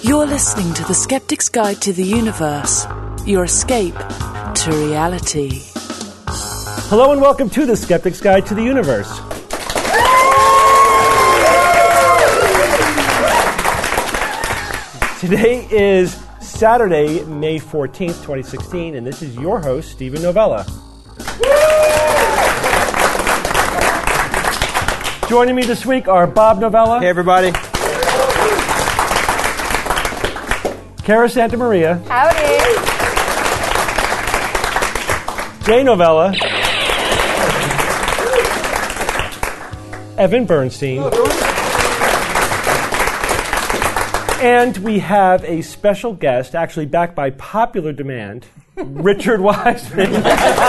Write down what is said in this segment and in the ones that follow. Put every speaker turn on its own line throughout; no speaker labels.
You're listening to The Skeptic's Guide to the Universe, your escape to reality.
Hello and welcome to The Skeptic's Guide to the Universe. Today is Saturday, May 14th, 2016, and this is your host, Steven Novella. Joining me this week are Bob Novella.
Hey, everybody.
Cara Santa Maria.
Howdy.
Jay Novella. Evan Bernstein. And we have a special guest, actually backed by popular demand, Richard Wiseman.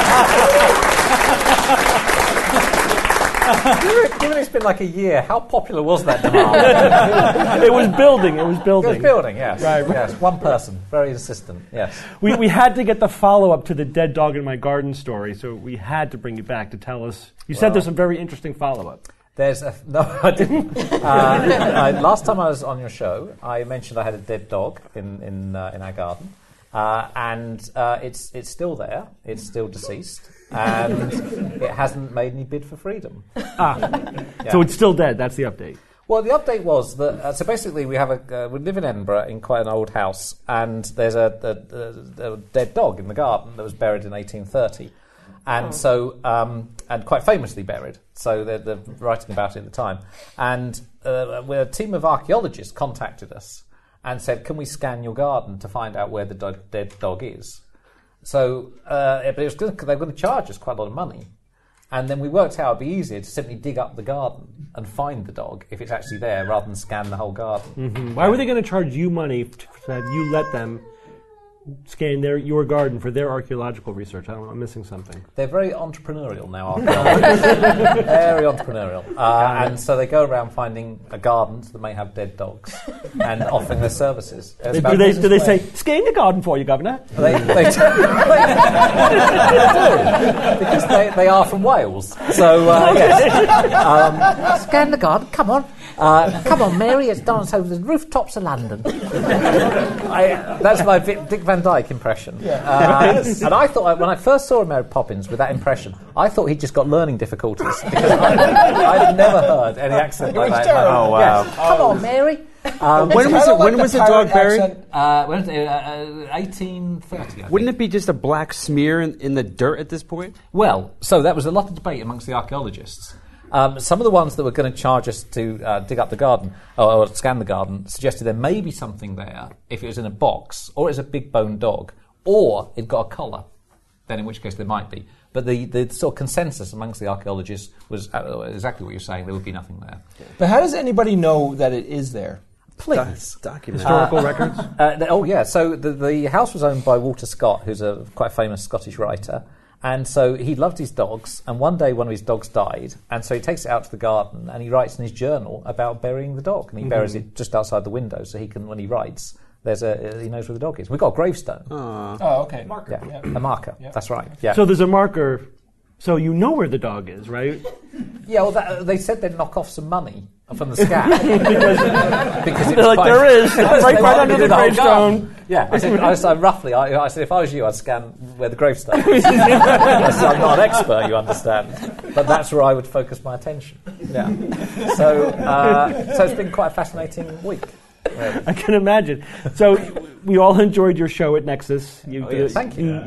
Given it's been like a year, how popular was that demand?
It was building,
yes.
Right.
Yes, one person, very insistent, yes.
We had to get the follow-up to the dead dog in my garden story, so we had to bring you back to tell us. You said there's some very interesting follow-up.
No, I didn't. Last time I was on your show, I mentioned I had a dead dog in our garden, and it's still there. It's still deceased, and it hasn't made any bid for freedom.
Yeah. So it's still dead. That's the update.
Well, the update was that so basically we live in Edinburgh in quite an old house, and there's a dead dog in the garden that was buried in 1830. And so, and quite famously buried. So they're writing about it at the time. And a team of archaeologists contacted us and said, "Can we scan your garden to find out where the dead dog is?" So, but they were going to charge us quite a lot of money. And then we worked out it'd be easier to simply dig up the garden and find the dog if it's actually there, rather than scan the whole garden.
Mm-hmm. Why were they going to charge you money so that you let them scan your garden for their archaeological research? I'm missing something.
They're very entrepreneurial now, archaeologists. Very entrepreneurial. And so they go around finding gardens that may have dead dogs and offering their services.
Do they say, scan the garden for you, Governor?
They do. Because they are from Wales. So, yes. Scan the garden, come on. Come on, Mary, it's dance over the rooftops of London. That's my Dick Van Dyke impression. Yeah. And I thought, when I first saw Mary Poppins with that impression, I thought he'd just got learning difficulties, because I'd never heard any accent like that.
Oh, wow.
Yes. Come on, Mary.
When was the dog buried?
1830, I
Wouldn't it be just a black smear in the dirt at this point?
Well, so that was a lot of debate amongst the archaeologists. Some of the ones that were going to charge us to dig up the garden or scan the garden suggested there may be something there if it was in a box, or it's a big boned dog, or it got a collar. Then, in which case, there might be. But the sort of consensus amongst the archaeologists was exactly what you're saying. There would be nothing there.
But how does anybody know that it is there?
Please.
Historical records?
So the house was owned by Walter Scott, who's a quite famous Scottish writer. And so he loved his dogs, and one day one of his dogs died, and so he takes it out to the garden, and he writes in his journal about burying the dog, and he buries it just outside the window, so he can, when he writes, he knows where the dog is. We've got a gravestone.
Oh, okay.
Marker. Yeah. A marker. Yeah. That's right. Yeah.
So there's a marker, so you know where the dog is, right?
Yeah, well, they said they'd knock off some money from the scan. because
they're like, there is, right under the gravestone.
Yeah, I said roughly, I said if I was you, I'd scan where the gravestone is. I said, I'm not an expert, you understand. But that's where I would focus my attention. Yeah. So it's been quite a fascinating week. Really.
I can imagine. So we all enjoyed your show at Nexus.
Thank you.
Thank you.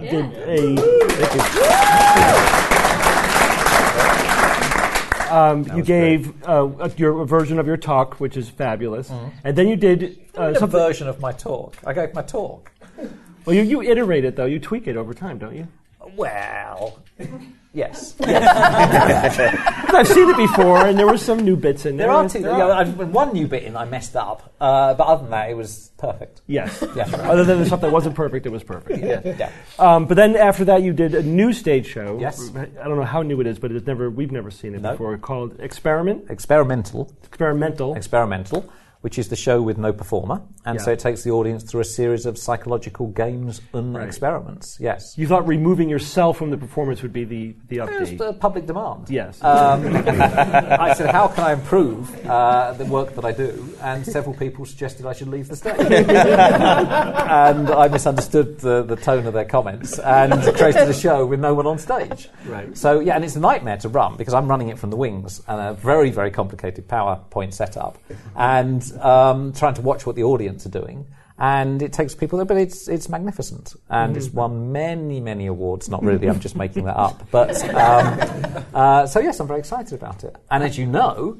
You gave your version of your talk, which is fabulous, and then you did
a version of my talk. I gave my talk.
Well, you iterate it though. You tweak it over time, don't you?
Well, yes.
I've seen it before, and there were some new bits in there.
There are two. One new bit in I messed up, but other than that, it was perfect.
Yes.
Yes.
Other than the stuff that wasn't perfect, it was perfect.
Yeah.
But then after that, you did a new stage show.
Yes.
I don't know how new it is, but we've never seen it before. Called Experimental,
which is the show with no performer, and so it takes the audience through a series of psychological games and experiments. Yes.
You thought removing yourself from the performance would be the update.
It was public demand.
Yes.
I said, how can I improve the work that I do? And several people suggested I should leave the stage. And I misunderstood the tone of their comments and created a show with no one on stage.
Right.
So, and it's a nightmare to run because I'm running it from the wings and a very, very complicated PowerPoint setup and trying to watch what the audience are doing. And it takes people there, but it's magnificent. And it's won many, many awards. Not really, I'm just making that up. But so, yes, I'm very excited about it. And as you know,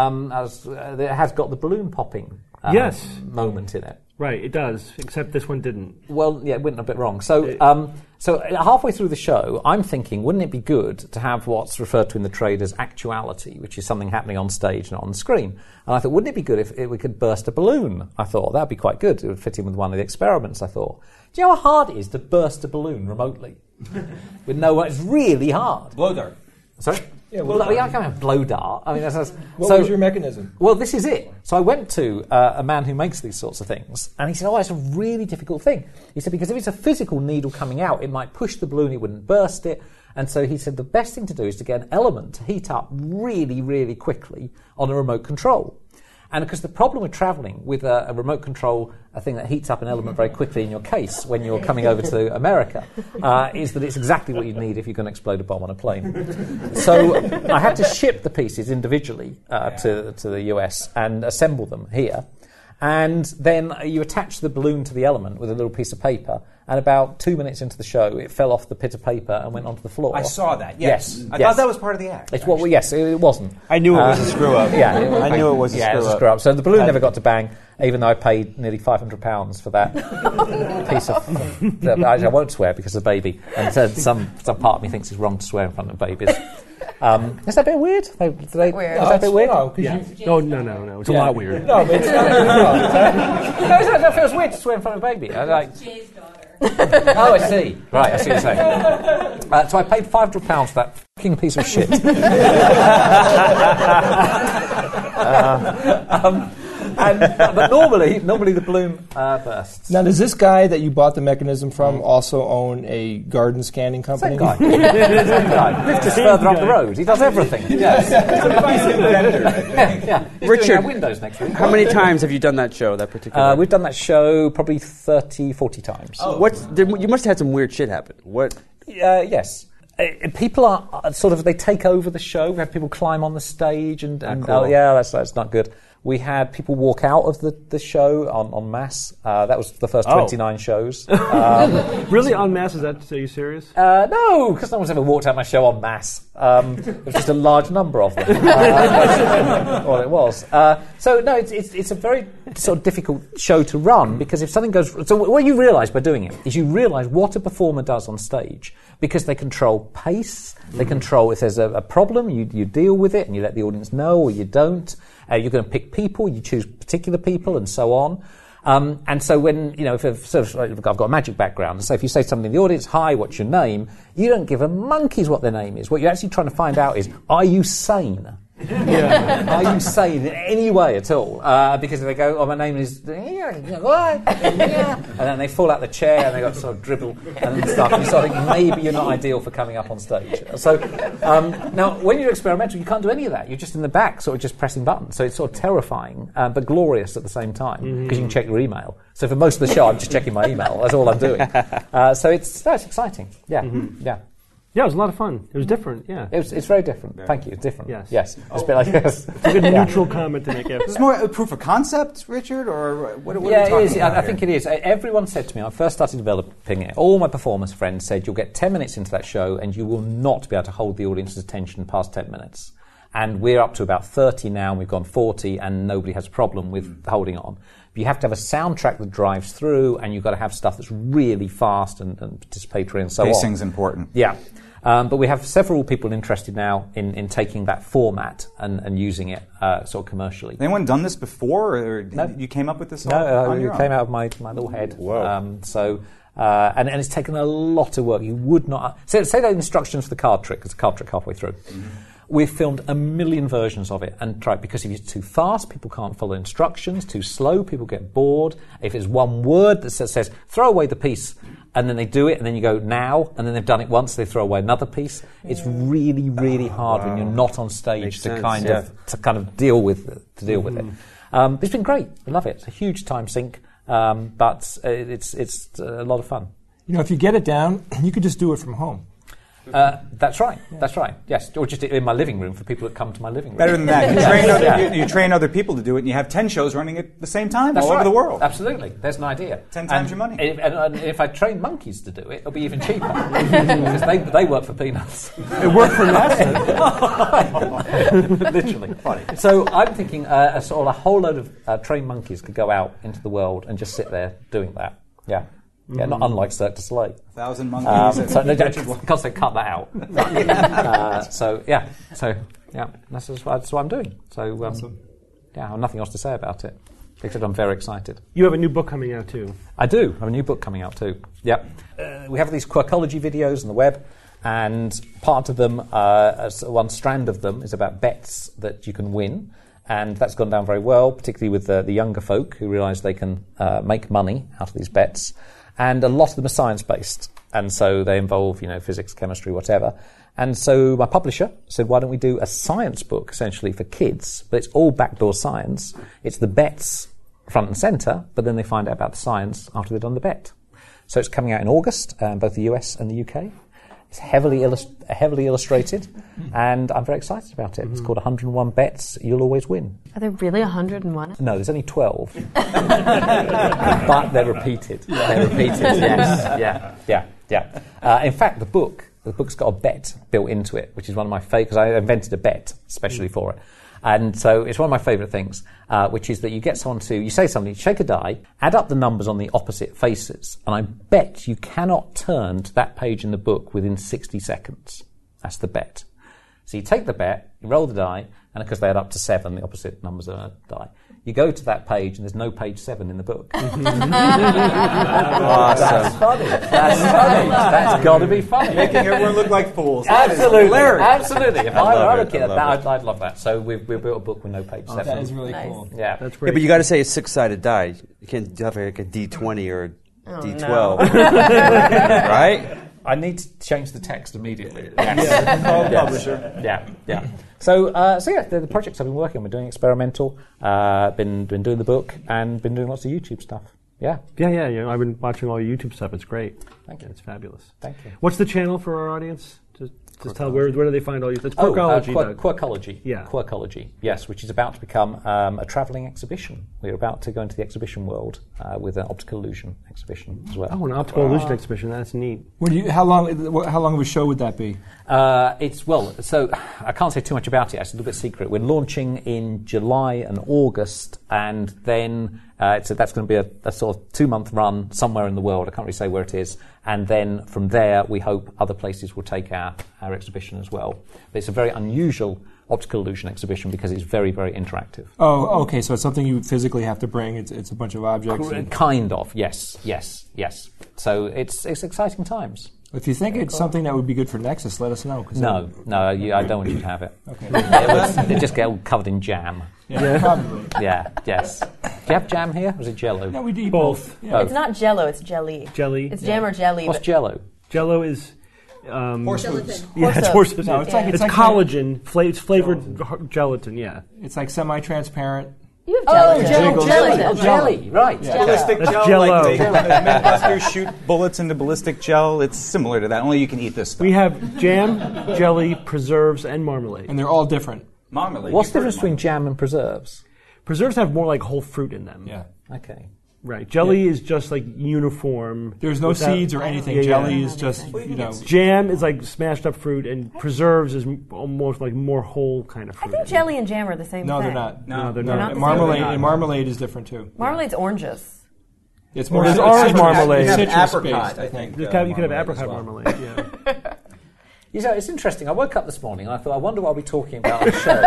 it has got the balloon popping moment in it.
Right, it does, except this one didn't.
Well, yeah, it went a bit wrong. So halfway through the show, I'm thinking, wouldn't it be good to have what's referred to in the trade as actuality, which is something happening on stage, not on the screen? And I thought, wouldn't it be good if we could burst a balloon? I thought, that'd be quite good. It would fit in with one of the experiments, I thought. Do you know how hard it is to burst a balloon remotely? With no one? It's really hard.
Blow dart.
Sorry?
Yeah,
well, I can't have blow dart. I mean,
what was your mechanism?
Well, this is it. So I went to a man who makes these sorts of things, and he said, it's a really difficult thing. He said, because if it's a physical needle coming out, it might push the balloon, it wouldn't burst it. And so he said the best thing to do is to get an element to heat up really, really quickly on a remote control. And because the problem with travelling with a remote control, a thing that heats up an element very quickly in your case when you're coming over to America, is that it's exactly what you'd need if you're going to explode a bomb on a plane. So I had to ship the pieces individually to the US and assemble them here. And then you attach the balloon to the element with a little piece of paper, and about 2 minutes into the show, it fell off the bit of paper and went onto the floor.
I saw that, yes. I
yes.
thought that was part of the act.
Yes, it wasn't.
I knew it was a screw-up.
Yeah,
I knew it was a screw-up.
So the balloon never got to bang, even though I paid nearly £500 for that piece of... I won't swear because of the baby. And some part of me thinks it's wrong to swear in front of babies. Is that a bit weird?
Weird.
Is that a bit weird?
No,
No. It's a lot weird.
No, it's not.
That feels weird to swear in front of a baby.
Jay's daughter.
Oh, I see. Right, I see what you're saying. So I paid £500 for that fucking piece of shit. But normally the balloon bursts.
Now, does this guy that you bought the mechanism from also own a garden scanning company?
Same guy. Same guy. Lives just further up the road. He does everything. Yes. He's
Richard,
doing our windows next week.
How many times have you done that show, that particular?
We've done that show probably 30, 40 times.
Oh. You must have had some weird shit happen. What?
Yes. People are sort of, they take over the show. We have people climb on the stage and
cool.
That's not good. We had people walk out of the show en masse. That was the first 29 shows.
Really, en masse? Are you serious?
No, because no one's ever walked out my show en masse. It was just a large number of them. All it was. So no, it's a very sort of difficult show to run because if something goes... So what you realise by doing it is you realise what a performer does on stage because they control pace, they control if there's a problem, you deal with it and you let the audience know or you don't. You're going to pick people, you choose particular people, and so on. And so when, if I've got a magic background, so if you say something in the audience, hi, what's your name? You don't give a monkey's what their name is. What you're actually trying to find out is, are you sane? Are you sane in any way at all? Because if they go, my name is... and then they fall out the chair and they got sort of dribble and stuff. And you sort of think, maybe you're not ideal for coming up on stage. So now, when you're experimental, you can't do any of that. You're just in the back, sort of just pressing buttons. So it's sort of terrifying, but glorious at the same time, because you can check your email. So for most of the show, I'm just checking my email. That's all I'm doing. So it's exciting. Yeah, yeah.
Yeah, it was a lot of fun. It was different, yeah.
It's very different. Thank you. It's different.
Yes.
It's a bit like this.
It's a good neutral comment to make.
Is this more a proof of concept, Richard, or what are we
talking
about?
It is. I think it is. Everyone said to me, when I first started developing it, all my performance friends said, you'll get 10 minutes into that show and you will not be able to hold the audience's attention past 10 minutes. And we're up to about 30 now, and we've gone 40, and nobody has a problem with holding on. But you have to have a soundtrack that drives through, and you've got to have stuff that's really fast and participatory and so on.
Pacing's important.
Yeah. But we have several people interested now in taking that format and using it sort of commercially.
Has anyone done this before, or
No.
you came up with this?
No,
on your
it
own?
came out of my little head.
Whoa.
And it's taken a lot of work. You would not... say the instructions for the card trick, because the card trick halfway through. We've filmed a million versions of it and tried, because if it's too fast, people can't follow instructions. Too slow, people get bored. If it's one word that says throw away the piece, and then they do it, and then you go now, and then they've done it once, they throw away another piece. It's really, really hard when you're not on stage to kind of deal with it. It's been great. I love it. It's a huge time sink, but it's a lot of fun.
If you get it down, you could just do it from home.
That's right. That's right. Yes, or just in my living room for people that come to my living room.
Better than that, you train other people to do it, and you have 10 shows running at the same time all over the world.
Absolutely, there's an idea.
10 times your money.
And if I train monkeys to do it, it'll be even cheaper because they work for peanuts.
It worked for NASA.
Literally. Funny. So I'm thinking a whole load of trained monkeys could go out into the world and just sit there doing that. Yeah. Yeah, not unlike Cirque du Soleil.
1,000 monkeys.
Because they cut that out. That's what I'm doing. So,
awesome.
I have nothing else to say about it, except I'm very excited.
You have a new book coming out too.
I do. I have a new book coming out too. Yep. We have these Quirkology videos on the web, and part of them, one strand of them, is about bets that you can win. And that's gone down very well, particularly with the younger folk who realise they can make money out of these bets. And a lot of them are science-based, and so they involve, physics, chemistry, whatever. And so my publisher said, why don't we do a science book, essentially, for kids? But it's all backdoor science. It's the bets front and centre, but then they find out about the science after they've done the bet. So it's coming out in August, both the US and the UK. It's heavily illustrated, and I'm very excited about it. It's called 101 Bets You'll Always Win.
Are there really 101?
No, there's only 12. But they're repeated. They're repeated, yes. Yeah. In fact, the book's got a bet built into it, which is one of my favourites, because I invented a bet especially for it. And so it's one of my favourite things, which is that you get someone you say something, shake a die, add up the numbers on the opposite faces, and I bet you cannot turn to that page in the book within 60 seconds. That's the bet. So you take the bet, you roll the die, and because they add up to 7, the opposite numbers are die. You go to that page, and there's no page 7 in the book.
Awesome.
That's funny. That's got to be funny.
Making everyone look like fools.
Absolutely. Absolutely. If I were a kid, I'd love that. So we've built a book with no page 7.
That is really cool.
Yeah.
That's great.
Yeah, but you got to say a 6-sided die. You can't have like a D20 or a D12.
No.
Right?
I need to change the text immediately.
Yes. Call the publisher.
Yeah. So the projects I've been working on, we're doing experimental, been doing the book, and been doing lots of YouTube stuff. Yeah.
Yeah. I've been watching all your YouTube stuff. It's great.
Thank you.
It's fabulous.
Thank you.
What's the channel for our audience? Just tell where do they find all your... It's Quirkology.
Quirkology.
Yeah.
Quirkology, yes, which is about to become a travelling exhibition. We're about to go into the exhibition world with an optical illusion exhibition as well.
Oh, an optical illusion exhibition. That's neat.
How long of a show would that be?
So I can't say too much about it. It's a little bit secret. We're launching in July and August, and then that's going to be a sort of 2-month run somewhere in the world. I can't really say where it is. And then from there, we hope other places will take our exhibition as well. But it's a very unusual optical illusion exhibition because it's very, very interactive.
Oh, okay. So it's something you physically have to bring. It's a bunch of objects.
Kind of, yes. So it's exciting times.
If you think it's something that would be good for Nexus, let us know.
No, I don't want you to have it.
Okay.
They just get all covered in jam.
Yeah, probably.
Yeah, yes. Do you have jam here, or is it Jell-O?
No, we do
both.
Yeah.
It's not Jell-O, it's jelly.
Jelly.
It's jam or jelly.
What's Jell-O?
Jell-O is...
Horse hooves.
Yeah, it's horse hooves.
No, it's like
collagen. It's flavored gelatin, yeah.
It's like semi-transparent.
You have gelatin.
Jelly, right.
Yeah.
Ballistic
That's
gel,
Jell-O.
like Mythbusters shoot bullets into ballistic gel. It's similar to that, only you can eat this stuff.
We have jam, jelly, preserves, and marmalade.
And they're all different.
Marmalade.
What's the difference between jam and preserves?
Preserves have more like whole fruit in them.
Yeah.
Okay.
Right. Jelly is just like uniform.
There's no seeds or anything.
Yeah.
Jelly is just,
Jam is like smashed up fruit, and preserves is almost like more whole kind of fruit.
I think jelly and jam are the same
No,
thing.
they're not.
No,
they're
not.
not.
the
And marmalade is different too.
Marmalade's oranges.
It's more
There's orange
citrus-
marmalade.
it's
You have
citrus
apricot,
based,
I think.
You could have apricot marmalade, yeah.
It's interesting. I woke up this morning and I thought, I wonder what I'll be talking about on the show.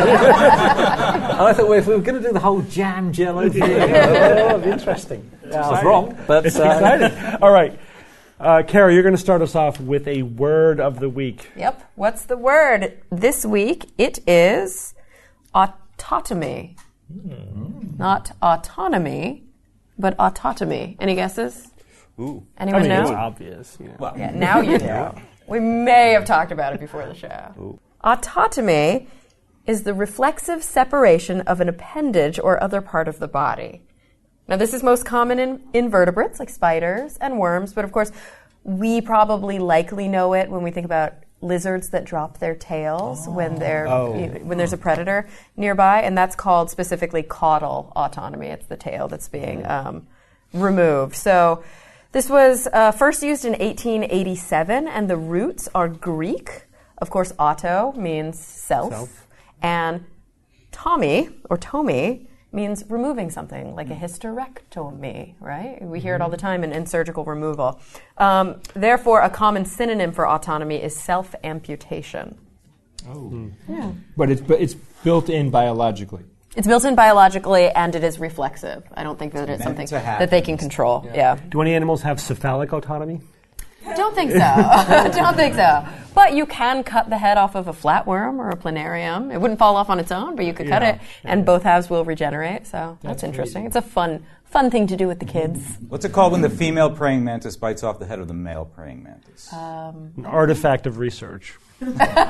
And I thought, well, if we were going to do the whole jam Jell-O thing, it'd be interesting. Yeah, I was wrong, but
It's exciting. All right. Kara, you're going to start us off with a word of the week.
Yep. What's the word this week? It is autotomy. Not autonomy, but autotomy. Any guesses?
Ooh.
Anyone
It's
know?
obvious.
Yeah, now you know. We may have talked about it before the show.
Ooh.
Autotomy is the reflexive separation of an appendage or other part of the body. Now, this is most common in invertebrates like spiders and worms, but of course, we probably likely know it when we think about lizards that drop their tails when there's a predator nearby, and that's called specifically caudal autonomy. It's the tail that's being removed. So this was first used in 1887, and the roots are Greek. Of course, auto means self. And tomy means removing something, like a hysterectomy, right? We hear it all the time in surgical removal. Therefore, a common synonym for autonomy is self-amputation.
Oh. Yeah. But it's built in biologically.
It's built in biologically, and it is reflexive. I don't think that it's something that they can control. Yeah.
Do any animals have cephalic autonomy?
Don't think so. Don't think so. But you can cut the head off of a flatworm or a planarium. It wouldn't fall off on its own, but you could cut it, and both halves will regenerate. So that's interesting. It's a fun thing to do with the kids.
What's it called when the female praying mantis bites off the head of the male praying mantis?
An artifact of research. Is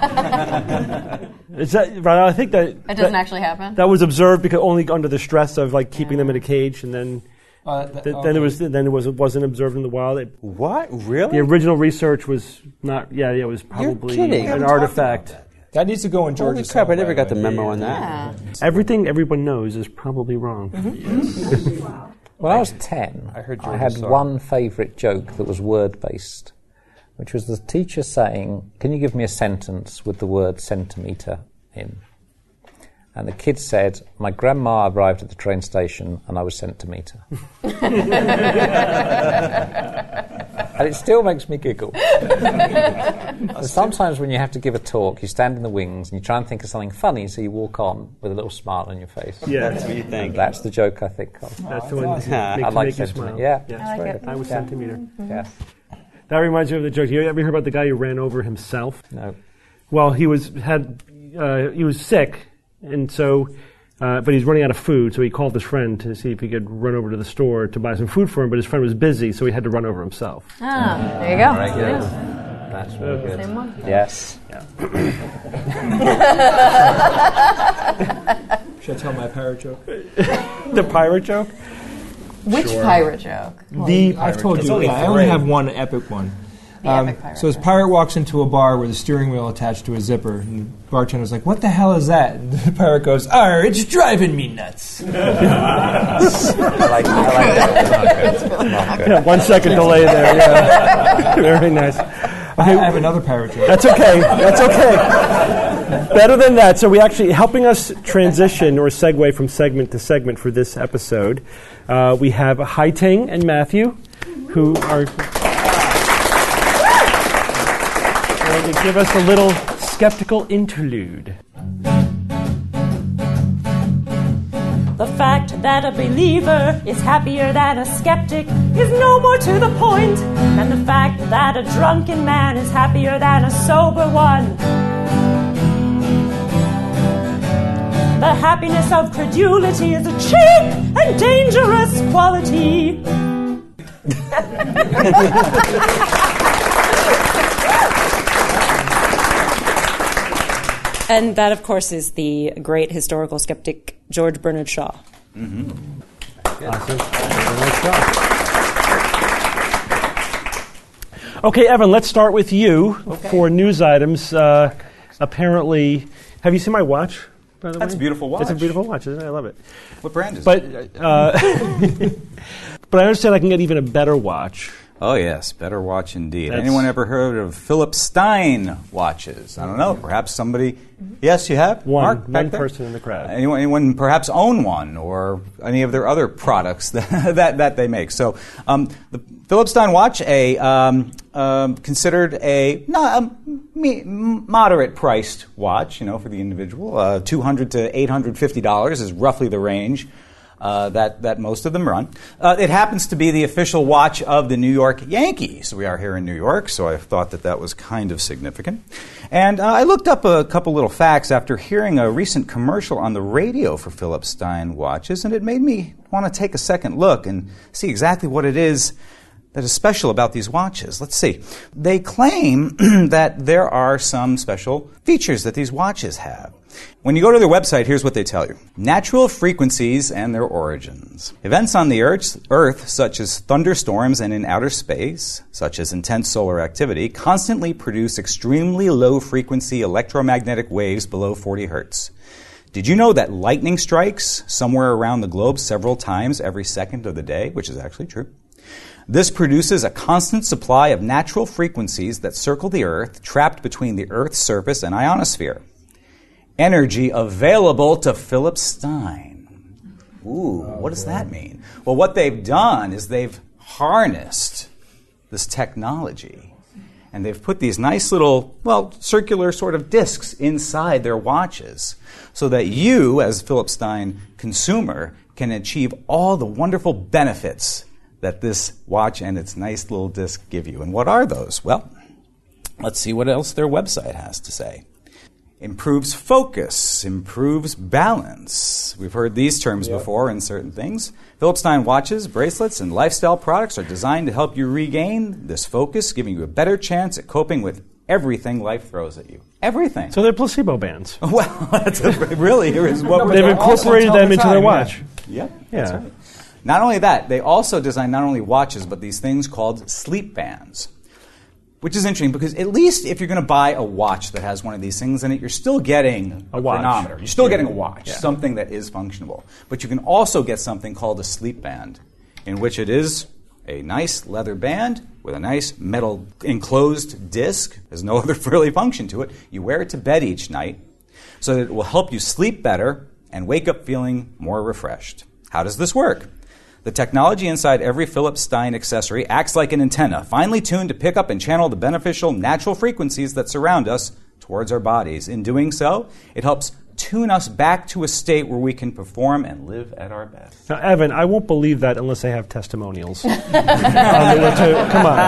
that right? I think that
it doesn't actually happen.
That was observed because only under the stress of like keeping them in a cage, and then. Then it wasn't observed in the wild.
What? Really?
The original research was not. Yeah, it was probably an artifact.
That needs to go in Georgia.
Holy crap! I never got the memo on that.
Yeah.
Everything everyone knows is probably wrong.
When I was 10, I had one favourite joke that was word-based, which was the teacher saying, "Can you give me a sentence with the word centimetre in?" And the kid said, "My grandma arrived at the train station and I was sent to meet her." And it still makes me giggle. Sometimes when you have to give a talk, you stand in the wings and you try and think of something funny, so you walk on with a little smile on your face.
Yeah,
that's what you think.
That's the joke I think of.
That's the one
I like
make you
centimetre.
smile.
Yeah.
I like it.
I was centimetre.
Yes.
That reminds me of the joke. You ever heard about the guy who ran over himself?
No.
Well, he was sick. And so, but he's running out of food, so he called his friend to see if he could run over to the store to buy some food for him, but his friend was busy, so he had to run over himself.
There you go.
Very good.
Yeah.
That's really good.
Same one.
Yes.
Should I tell my pirate joke?
The pirate joke?
Which pirate joke?
I've told you. I only have one epic one.
Epic pirate
So this pirate walks into a bar with a steering wheel attached to a zipper, and the bartender's like, "What the hell is that?" And the pirate goes, "Arr, it's driving me nuts."
I like that.
Yeah, 1 second delay there. Yeah. Very nice.
I have another pirate joke.
That's okay. That's okay. Better than that. So we actually, helping us transition or segue from segment to segment for this episode, we have Hai-Ting and Matthew, who are going to give us a little skeptical interlude.
The fact that a believer is happier than a skeptic is no more to the point than the fact that a drunken man is happier than a sober one. The happiness of credulity is a cheap and dangerous quality. And that, of course, is the great historical skeptic George Bernard Shaw.
Mm-hmm. Awesome. Okay, Evan, let's start with you for news items. Apparently, have you seen my watch, by the way?
That's a beautiful watch.
It's a beautiful watch, isn't it? I love it.
What brand is
it? But I understand I can get even a better watch.
Oh, yes, better watch indeed. Anyone ever heard of Philip Stein watches? I don't know, perhaps somebody... Yes, you have?
One
Mark,
person in the crowd.
Anyone perhaps own one, or any of their other products that they make. So the Philip Stein watch, considered a moderate-priced watch, for the individual. $200 to $850 is roughly the range. that most of them run. It happens to be the official watch of the New York Yankees. We are here in New York, so I thought that was kind of significant. And I looked up a couple little facts after hearing a recent commercial on the radio for Philips Stein watches, and it made me want to take a second look and see exactly what it is that is special about these watches. Let's see. They claim that there are some special features that these watches have. When you go to their website, here's what they tell you. Natural frequencies and their origins. Events on the Earth, such as thunderstorms and in outer space, such as intense solar activity, constantly produce extremely low-frequency electromagnetic waves below 40 hertz. Did you know that lightning strikes somewhere around the globe several times every second of the day, which is actually true? This produces a constant supply of natural frequencies that circle the Earth, trapped between the Earth's surface and ionosphere. Energy available to Philips Stein. Ooh, what does that mean? Well, what they've done is they've harnessed this technology, and they've put these nice little, circular sort of discs inside their watches so that you, as a Philips Stein consumer, can achieve all the wonderful benefits that this watch and its nice little disc give you. And what are those? Well, let's see what else their website has to say. Improves focus, improves balance. We've heard these terms before in certain things. Philips Stein watches, bracelets, and lifestyle products are designed to help you regain this focus, giving you a better chance at coping with everything life throws at you. Everything.
So they're placebo bands.
Well, that's really is what
they've incorporated them into their watch.
Yeah.
That's
right. Not only that, they also design not only watches, but these things called sleep bands, which is interesting because at least if you're going to buy a watch that has one of these things in it, you're still getting a chronometer. You're still getting a watch, something that is functional. But you can also get something called a sleep band, in which it is a nice leather band with a nice metal enclosed disc. There's no other really function to it. You wear it to bed each night so that it will help you sleep better and wake up feeling more refreshed. How does this work? The technology inside every Philips Stein accessory acts like an antenna, finely tuned to pick up and channel the beneficial natural frequencies that surround us towards our bodies. In doing so, it helps tune us back to a state where we can perform and live at our best.
Now, Evan, I won't believe that unless I have testimonials. Come on.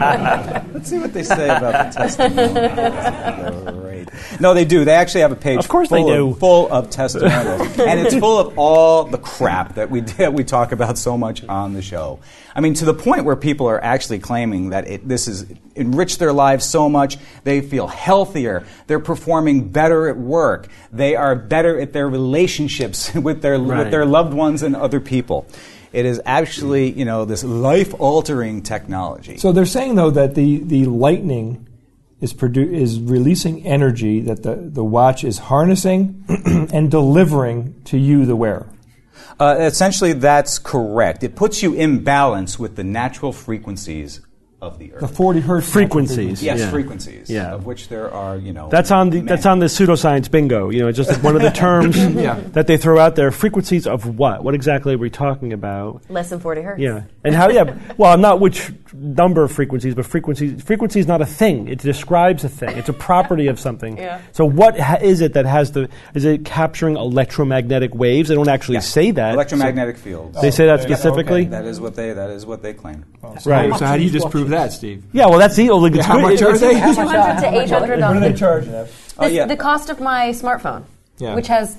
Let's see what they say about the testimonials. Great. No, they do. They actually have a page full of testimonials. And it's full of all the crap that we talk about so much on the show. I mean, to the point where people are actually claiming that this has enriched their lives so much, they feel healthier, they're performing better at work, they are better at their relationships with their loved ones and other people. It is actually, this life-altering technology.
So they're saying, though, that the lightning is releasing energy that the watch is harnessing and delivering to you, the wearer.
Essentially, that's correct. It puts you in balance with the natural frequencies of the Earth.
The 40 hertz
frequencies.
Yes, frequencies. Yeah. Of which there are,
That's on the pseudoscience bingo. It's just like one of the terms that they throw out there. Frequencies of what? What exactly are we talking about?
Less than 40 hertz.
Yeah. And how? Yeah. Well, not which number of frequencies, but frequencies. Frequency is not a thing. It describes a thing. It's a property of something.
Yeah.
So what is it that has is it capturing electromagnetic waves? They don't actually say that.
Electromagnetic fields.
They say that specifically.
Okay. That is what they claim.
Right. So how do you disprove that, Steve?
Yeah, well, that's the only.
How much are they?
$200 to $800.
What do they charge?
The cost of my smartphone, which has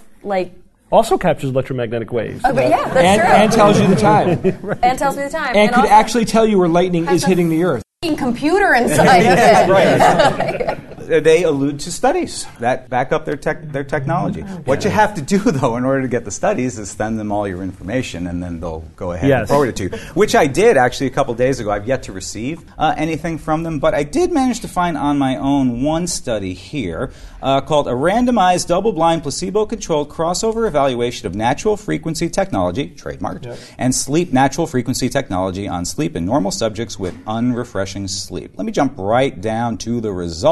also captures electromagnetic waves.
Oh, but yeah, that's true.
And tells you the time.
And tells me the time.
And could actually tell you where lightning is hitting the Earth.
Computer inside of it.
Right. They allude to studies that back up their technology. What you have to do, though, in order to get the studies is send them all your information, and then they'll go ahead and forward it to you, which I did actually a couple days ago. I've yet to receive anything from them, but I did manage to find on my own one study here called A Randomized Double-Blind Placebo-Controlled Crossover Evaluation of Natural Frequency Technology, trademarked, and Sleep Natural Frequency Technology on Sleep in Normal Subjects with Unrefreshing Sleep. Let me jump right down to the results here.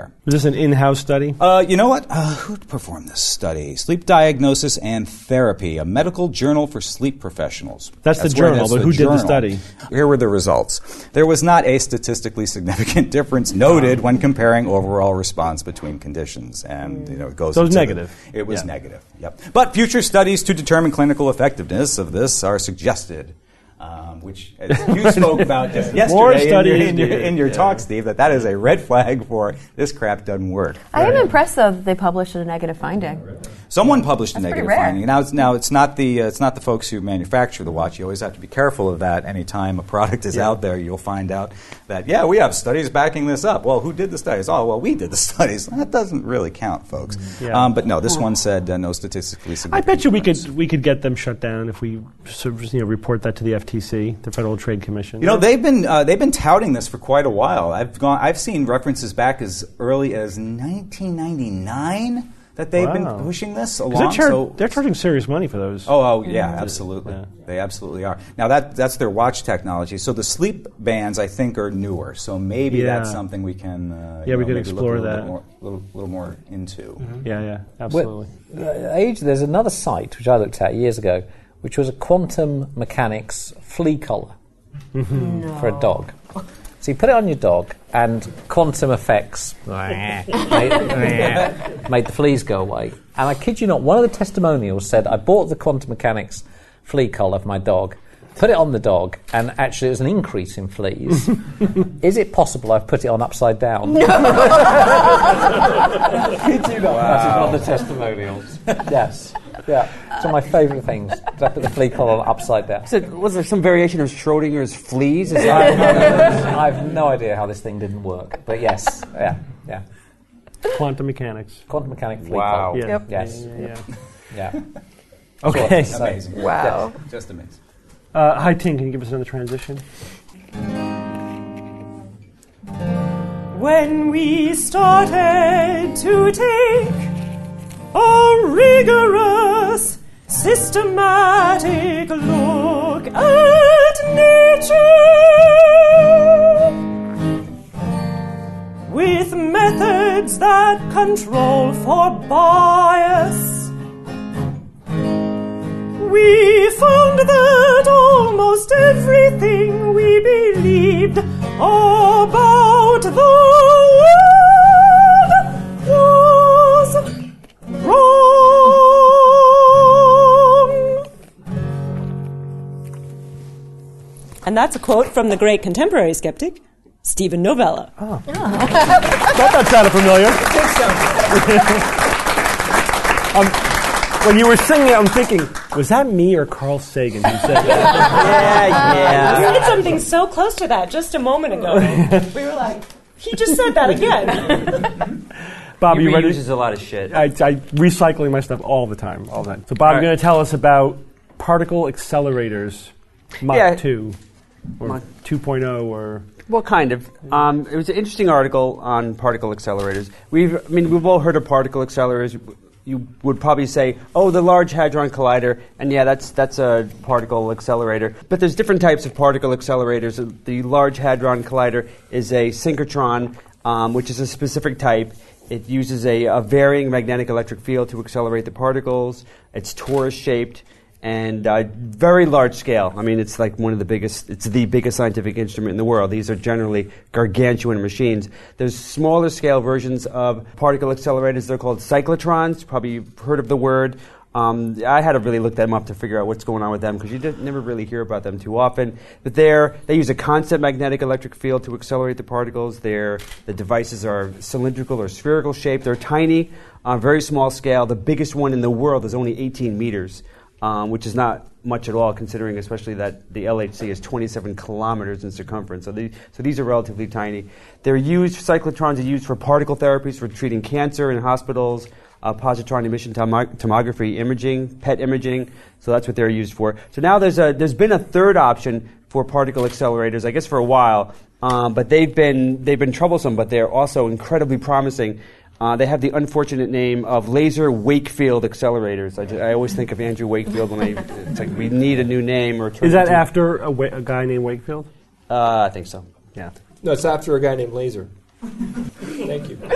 there.
Was this an in-house study?
You know what? Who performed this study? Sleep Diagnosis and Therapy, a medical journal for sleep professionals.
That's the
where
journal,
it is,
but who did the study?
Here were the results. There was not a statistically significant difference noted when comparing overall response between conditions. And, it goes
So it was
into
negative.
It was negative, yep. But future studies to determine clinical effectiveness of this are suggested. Which as you spoke about just yesterday in your talk, Steve, that is a red flag for this crap doesn't work.
I am impressed, though, that they published a negative finding.
Someone published a negative
pretty rare.
finding. Now it's not the folks who manufacture the watch. You always have to be careful of that. Anytime a product is out there, you'll find out that we have studies backing this up. Well, who did the studies? Oh, well, we did the studies. That doesn't really count, folks.
Yeah.
But no, this one said no statistically
I
significant.
bet you we could get them shut down if we report that to the FTC, the Federal Trade Commission.
They've been touting this for quite a while. I've seen references back as early as 1999 that they've been pushing this along.
They're charging serious money for those.
Oh yeah, absolutely.
Yeah.
They absolutely are. Now that's their watch technology. So the sleep bands, I think, are newer. So maybe that's something we can
we could
maybe
explore
look
that.
a little more into.
Mm-hmm. Yeah, absolutely.
There's another site which I looked at years ago, which was a quantum mechanics flea collar for a dog. So you put it on your dog, and quantum effects made the fleas go away. And I kid you not, one of the testimonials said, I bought the quantum mechanics flea collar for my dog, put it on the dog, and actually it was an increase in fleas. Is it possible I've put it on upside down? No. Kid you not, that is one of the testimonials. Yes. Yeah, it's one of my favourite things. I put the flea collar upside down.
So was there some variation of Schrodinger's fleas? Is
I have no idea how this thing didn't work, but yes, yeah.
Quantum mechanics.
Quantum mechanic flea
Wow.
collar.
Yeah.
Yep.
Yes.
Yeah. Okay.
Amazing.
Wow.
Yeah, just amazing.
Hi, Ting, can you give us another transition?
When we started to take a rigorous, systematic look at nature with methods that control for bias, we found that almost everything we believed about the world was wrong.
And that's a quote from the great contemporary skeptic, Stephen Novella.
Thought that sounded familiar. When you were singing it, I'm thinking, was that me or Carl Sagan who said that?
You said something so close to that just a moment ago. We were like, he just said that again.
Bob, you ready?
Uses a lot of shit.
I recycling my stuff all the time. So, Bob, you're going to tell us about particle accelerators, Mach 2, or 2.0, or...
Well, kind of. It was an interesting article on particle accelerators. We've all heard of particle accelerators. You would probably say, oh, the Large Hadron Collider, and yeah, that's a particle accelerator. But there's different types of particle accelerators. The Large Hadron Collider is a synchrotron, which is a specific type. It uses a varying magnetic electric field to accelerate the particles. It's torus-shaped and very large scale. I mean, it's like it's the biggest scientific instrument in the world. These are generally gargantuan machines. There's smaller scale versions of particle accelerators. They're called cyclotrons. Probably you've heard of the word. I had to really look them up to figure out what's going on with them because you never really hear about them too often. But they use a constant magnetic electric field to accelerate the particles. The devices are cylindrical or spherical shaped. They're tiny, very small scale. The biggest one in the world is only 18 meters. Which is not much at all, considering especially that the LHC is 27 kilometers in circumference. So these are relatively tiny. Cyclotrons are used for particle therapies for treating cancer in hospitals, positron emission tomography imaging, PET imaging. So that's what they're used for. So now there's been a third option for particle accelerators, I guess for a while, but they've been troublesome, but they're also incredibly promising. They have the unfortunate name of laser Wakefield accelerators. I always think of Andrew Wakefield when it's like we need a new name.
Is that after a guy named Wakefield?
I think so.
Yeah.
No, it's after a guy named Laser. Thank you.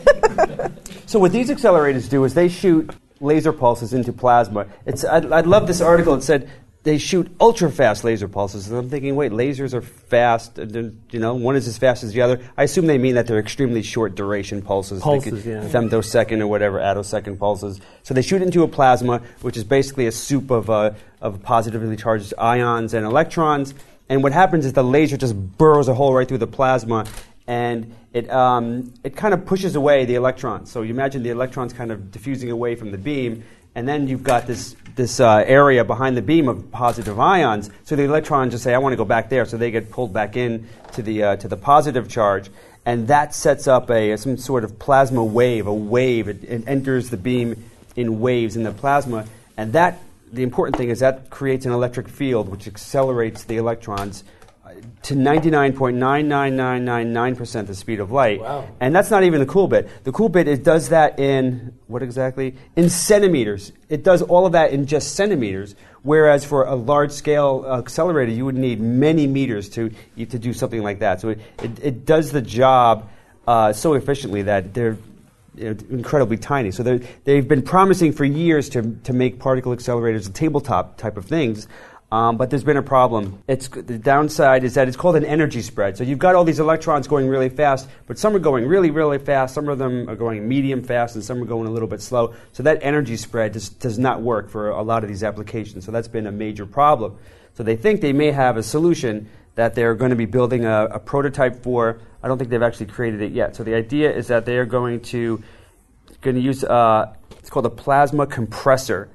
So what these accelerators do is they shoot laser pulses into plasma. I love this article. It said they shoot ultra-fast laser pulses. And I'm thinking, wait, lasers are fast. One is as fast as the other. I assume they mean that they're extremely short duration pulses. Femtosecond or whatever, attosecond pulses. So they shoot into a plasma, which is basically a soup of positively charged ions and electrons. And what happens is the laser just burrows a hole right through the plasma, and it kind of pushes away the electrons. So you imagine the electrons kind of diffusing away from the beam, and then you've got this area behind the beam of positive ions. So the electrons just say, I want to go back there. So they get pulled back in to the positive charge. And that sets up some sort of plasma wave, a wave. It enters the beam in waves in the plasma. And the important thing is that creates an electric field which accelerates the electrons to 99.99999% the speed of light.
Wow.
And that's not even the cool bit. The cool bit, it does that in, what exactly? In centimeters. It does all of that in just centimeters, whereas for a large-scale accelerator, you would need many meters to do something like that. So it does the job so efficiently that they're incredibly tiny. So they've been promising for years to make particle accelerators, tabletop type of things. But there's been a problem. The downside is that it's called an energy spread. So you've got all these electrons going really fast, but some are going really, really fast. Some of them are going medium fast, and some are going a little bit slow. So that energy spread does not work for a lot of these applications. So that's been a major problem. So they think they may have a solution that they're going to be building a prototype for. I don't think they've actually created it yet. So the idea is that they are going to use it's called a plasma compressor.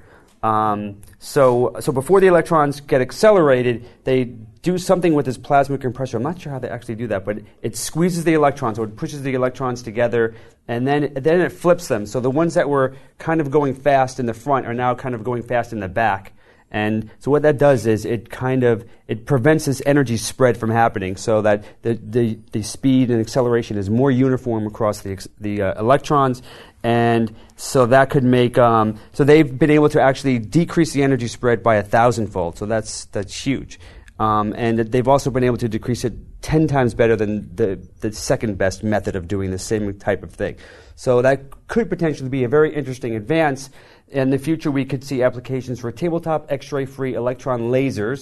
So before the electrons get accelerated, they do something with this plasma compressor. I'm not sure how they actually do that, but it squeezes the electrons, so it pushes the electrons together, and then it flips them. So the ones that were kind of going fast in the front are now kind of going fast in the back. And so what that does is it prevents this energy spread from happening, so that the speed and acceleration is more uniform across the electrons, and so that could make so they've been able to actually decrease the energy spread by 1,000-fold. So that's huge, and they've also been able to decrease it 10 times better than the second best method of doing the same type of thing. So that could potentially be a very interesting advance. In the future, we could see applications for tabletop X-ray-free electron lasers.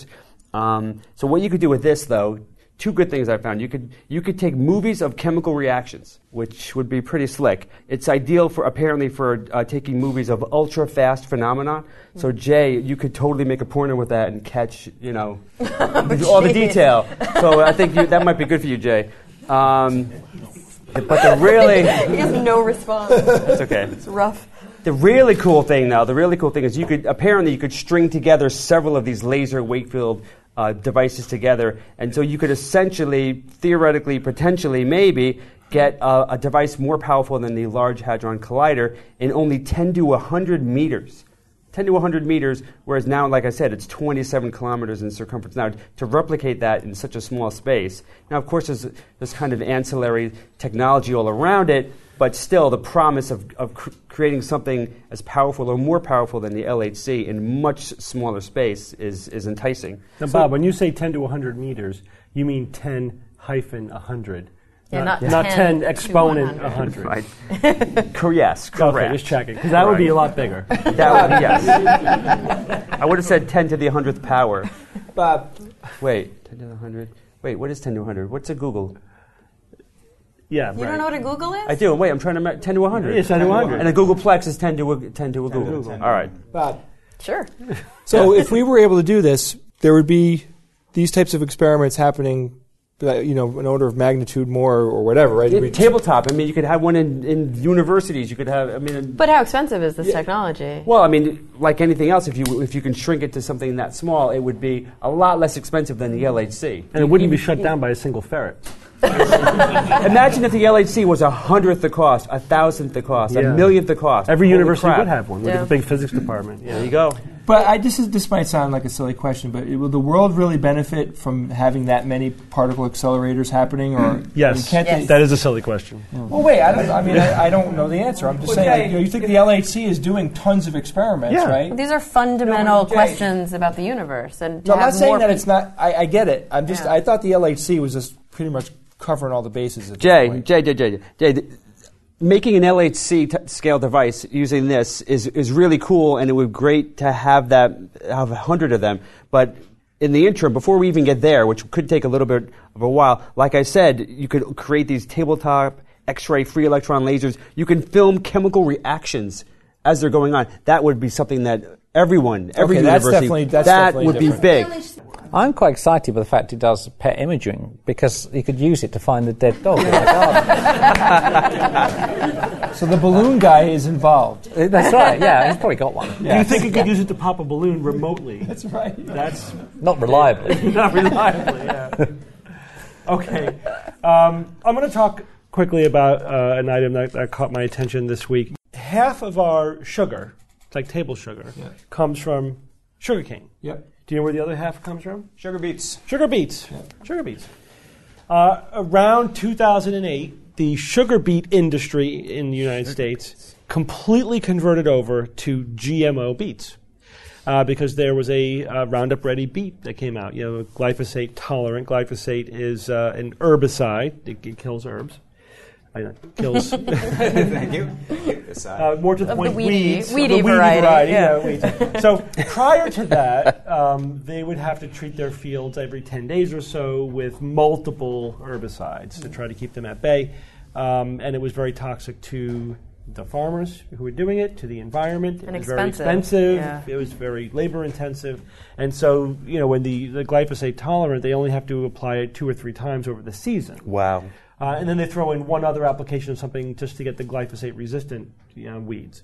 So what you could do with this, though, two good things I found. You could take movies of chemical reactions, which would be pretty slick. It's ideal for taking movies of ultra-fast phenomena. So Jay, you could totally make a porno with that and catch, all the detail. So I think that might be good for you, Jay. But the really...
He has no response.
It's okay.
It's rough.
The really cool thing is you could string together several of these laser Wakefield devices together, and so you could essentially, theoretically, potentially, maybe get a device more powerful than the Large Hadron Collider in only 10 to 100 meters. 10 to 100 meters, whereas now, like I said, it's 27 kilometers in circumference. Now, to replicate that in such a small space, now, of course, there's kind of ancillary technology all around it, but still, the promise of creating something as powerful or more powerful than the LHC in much smaller space is enticing.
Now, Bob, when you say 10 to 100 meters, you mean 10-100.
Yeah, not
10 exponent 100.
Right. Yes, correct.
Okay, just checking, because that would be a lot bigger.
That would, yes. I would have said 10 to the 100th power.
Bob.
Wait, 10 to the 100. Wait, what is 10 to 100? What's a Google?
Yeah,
You don't know what a Google is?
I do. Wait, I'm trying to 10 to 100.
Yeah, 10 to 100.
And a Googleplex is 10 to a Google. All right.
Bob.
Sure.
So if we were able to do this, there would be these types of experiments happening, an order of magnitude more or whatever, right?
Tabletop. I mean, you could have one in universities. You could have.
But how expensive is this technology?
Well, like anything else, if you can shrink it to something that small, it would be a lot less expensive than the LHC.
And it wouldn't be shut down by a single ferret.
Imagine if the LHC was 100th the cost, 1,000th the cost, 1,000,000th the cost.
Every
Holy
university
crap.
would have one with a big physics department. Yeah.
There you go.
But this might sound like a silly question, but will the world really benefit from having that many particle accelerators happening? Or
yes, that is a silly question.
Well, wait, I don't know the answer. I'm just saying, you think the LHC is doing tons of experiments, right?
These are fundamental questions about the universe, and
no, I'm not saying that it's not. I get it. I thought the LHC was just pretty much covering all the bases.
Jay, making an LHC scale device using this is really cool, and it would be great to have 100 of them. But in the interim, before we even get there, which could take a little bit of a while, like I said, you could create these tabletop X-ray free electron lasers. You can film chemical reactions as they're going on. That would be something that every university, that would be big.
I'm quite excited by the fact it does pet imaging, because you could use it to find the dead dog in the garden.
So the balloon guy is involved.
That's right, yeah, he's probably got one.
Do you think you could use it to pop a balloon remotely?
That's right.
That's
Not reliably.
not reliably, yeah. Okay. I'm going to talk quickly about an item that caught my attention this week. Half of our sugar, it's like table sugar, comes from sugarcane.
Yep.
Do you know where the other half comes from?
Sugar beets.
Sugar beets. Yeah. Sugar beets. Around 2008, the sugar beet industry in the United States completely converted over to GMO beets because there was a Roundup Ready beet that came out. You know, glyphosate tolerant. Glyphosate is an herbicide. It kills herbs. Kills.
Thank you.
More to the
Of
point,
the weedy
weedy
variety, yeah.
weeds. So prior to that, they would have to treat their fields every 10 days or so with multiple herbicides to try to keep them at bay. And it was very toxic to the farmers who were doing it, to the environment.
And
it was very expensive. Yeah. It was very labor intensive. And so, when the glyphosate tolerant, they only have to apply it 2 or 3 times over the season.
Wow.
And then they throw in one other application of something just to get the glyphosate-resistant weeds.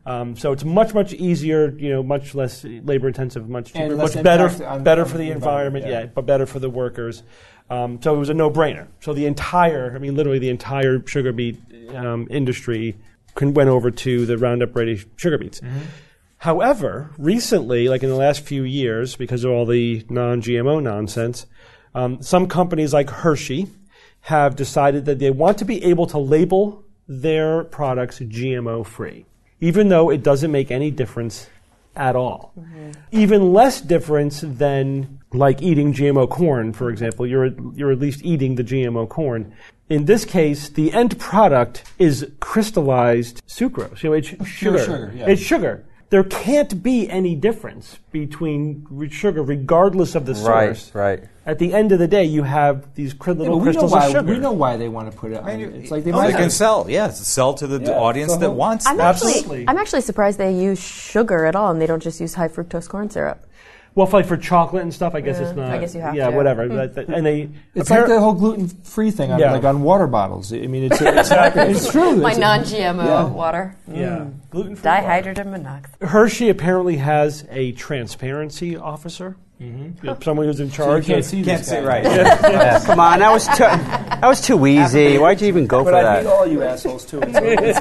So it's much, much easier, much less labor-intensive, much cheaper, much better for the environment, but better for the workers. So it was a no-brainer. So literally the entire sugar beet industry went over to the Roundup Ready sugar beets. Mm-hmm. However, recently, like in the last few years, because of all the non-GMO nonsense, some companies like Hershey have decided that they want to be able to label their products GMO-free, even though it doesn't make any difference at all. Mm-hmm. Even less difference than like eating GMO corn, for example. You're at least eating the GMO corn. In this case, the end product is crystallized sucrose. It's sugar. It's sugar. There can't be any difference between sugar, regardless of the source.
Right.
At the end of the day, you have these little crystals of sugar.
We know why they want to put it. It's like they
can sell. Yeah, sell to the audience that wants.
I'm actually surprised they use sugar at all, and they don't just use high fructose corn syrup.
Well, for chocolate and stuff, I guess it's not.
I guess you have to.
Yeah, whatever. And
it's like the whole gluten-free thing on water bottles. I mean, it's true.
My non-GMO water.
Yeah. Gluten-free
dihydrogen monoxide.
Hershey apparently has a transparency officer. Mm-hmm. Someone who's in charge.
So you can't see
right.
Come on, that was too easy. Why'd you even go for that?
But I hate all you assholes too. It's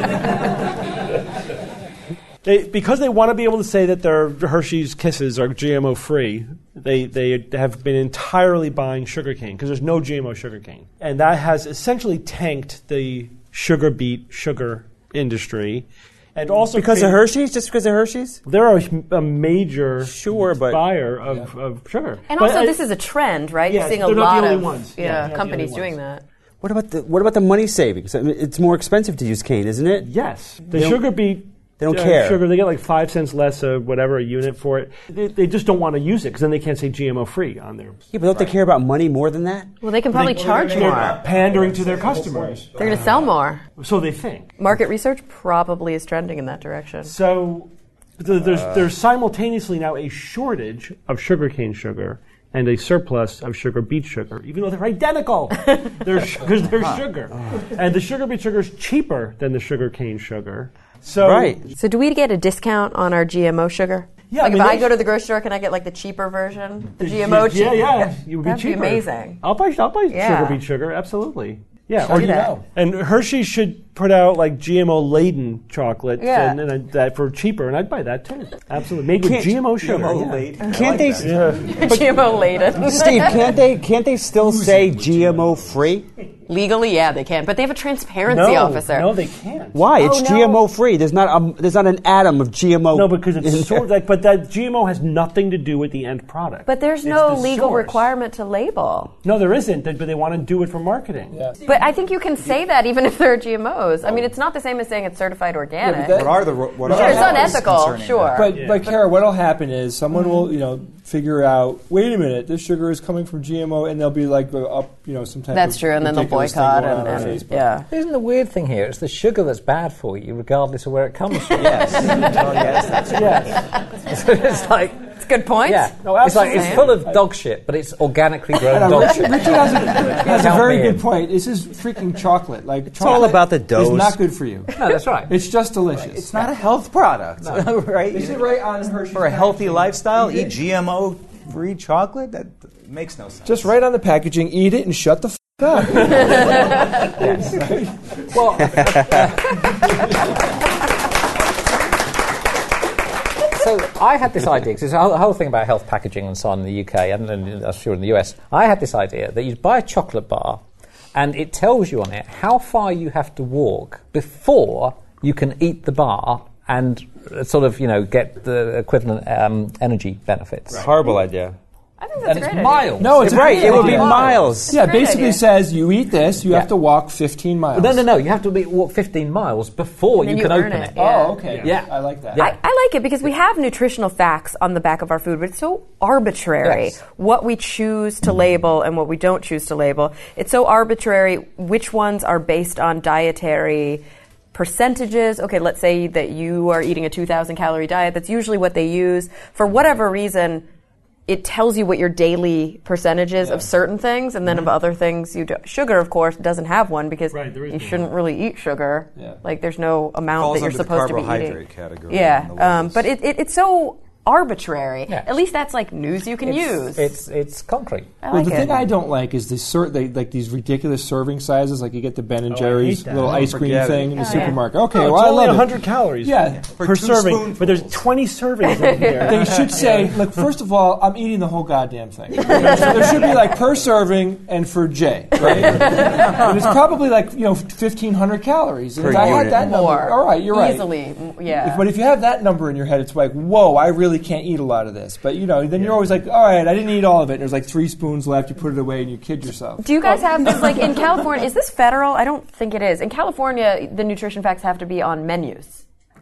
fine.
Because they want to be able to say that their Hershey's Kisses are GMO-free, they have been entirely buying sugarcane because there's no GMO sugarcane. And that has essentially tanked the sugar beet sugar industry. And also
because of Hershey's? Just because of Hershey's?
They're a major buyer of sugar.
And also this is a trend, right?
Yeah,
you're seeing a lot of companies doing that.
What about the money savings? I mean, it's more expensive to use cane, isn't it?
Yes. The sugar beet...
They don't care.
Sugar, they get like 5 cents less of whatever a unit for it. They just don't want to use it because then they can't say GMO-free on there.
Yeah, but don't they care about money more than that?
Well, they can probably charge more.
Pandering to their customers.
They're going to sell more.
So they think.
Market research probably is trending in that direction.
So there's simultaneously now a shortage of sugarcane sugar and a surplus of sugar beet sugar, even though they're identical. Because they're sugar. And the sugar beet sugar is cheaper than the sugarcane sugar. So
So do we get a discount on our GMO sugar?
Yeah.
If I go to the grocery store, can I get like the cheaper version? The GMO cheaper?
Yeah. You would be cheaper.
That'd be amazing.
I'll buy sugar beet sugar, absolutely. Yeah, and Hershey should put out like GMO-laden chocolate and that for cheaper, and I'd buy that too. Absolutely, made with GMO sugar.
GMO-laden. Can't they?
GMO-laden.
Steve, can't they still say GMO-free?
Legally, yeah, they can, but they have a transparency officer.
No, they can't.
Why? It's
no.
GMO free. There's not an atom of GMO.
No, because it's but that GMO has nothing to do with the end product.
But there's
It's
no
the
legal
source.
requirement to label.
No, there isn't, but they want to do it for marketing.
Yeah.
But I think you can say that even if there are GMOs. I mean, it's not the same as saying it's certified organic.
that-
What are the what
Sure,
are
it's
the
unethical,
concerning
sure.
that?
But Kara, what'll happen is someone will, figure out, wait a minute, this sugar is coming from GMO, and they'll be like up, some type
That's
of
true, and then they'll
ridiculous thing
boycott
going on
and
Facebook.
yeah.
Isn't the weird thing here? It's the sugar that's bad for you, regardless of where it comes from.
Yes. Oh, yes, that's
Yes.
So it's like,
It's a good point.
yeah,
No,
it's like it's
absolutely.
full of dog shit, but it's organically grown
No,
dog
Richard
shit.
has a
Count
very
me
good
in.
point. This is freaking chocolate. Like
It's all about the dose.
It's not good for you.
No, that's right.
It's just delicious.
It's not a health product, right?
Is it right on Hershey's
For a healthy
packaging?
lifestyle, eat GMO-free chocolate? That makes no sense.
Just right on the packaging, eat it and shut the up.
Well, so I had this idea, because there's a whole thing about health packaging and so on in the UK, and I'm sure in the US. I had this idea that you buy a chocolate bar, and it tells you on it how far you have to walk before you can eat the bar and sort of, get the equivalent energy benefits.
Horrible idea.
I think that's
And
a
it's
great
miles.
idea.
No, it's a
Right,
great
it would be
idea.
miles.
Yeah,
Great
basically
idea.
says you eat this, you
Yeah.
have to walk 15 miles.
No, you have to walk 15 miles before
And then
you
you
can
earn
open
it,
it.
yeah.
Oh, okay.
Yeah.
I like that.
Yeah.
I like it because we have nutritional facts on the back of our food, but it's so arbitrary
Yes.
what we choose to label and what we don't choose to label. It's so arbitrary which ones are based on dietary percentages. Okay, let's say that you are eating a 2,000 calorie diet. That's usually what they use. For whatever reason, it tells you what your daily percentage is of certain things, and then of other things you do. Sugar, of course, doesn't have one because
Right, there is
you
no
shouldn't really eat sugar.
Yeah.
Like there's no amount
Falls
that you're
under the
supposed to be
carbohydrate
eating.
category
Yeah,
on the labels.
but it's so arbitrary.
Yeah.
At least that's like news you can use.
It's concrete.
I
Well,
like
the
it.
thing I don't like is like these ridiculous serving sizes. Like you get the Ben and
I
Jerry's
hate that.
little
Oh,
ice cream
forget it.
thing in the
Oh, yeah.
supermarket. Okay,
No,
well
it's
I
only
love
100
it.
calories.
Yeah.
Per
two
serving,
spoonfuls.
but there's 20 servings in here.
They should say, look, first of all, I'm eating the whole goddamn thing. So there should be like per serving and for Jay, right? And it's probably like 1,500 calories. And
Per
if I had
unit.
that number,
More.
all right, you're right.
Easily, yeah.
But if you have that number in your head, it's like, whoa, I really can't eat a lot of this. But then you're always like, all right, I didn't eat all of it. And there's like 3 spoons left. You put it away and you kid yourself.
Do you guys have this, like, in California, is this federal? I don't think it is. In California, the nutrition facts have to be on menus.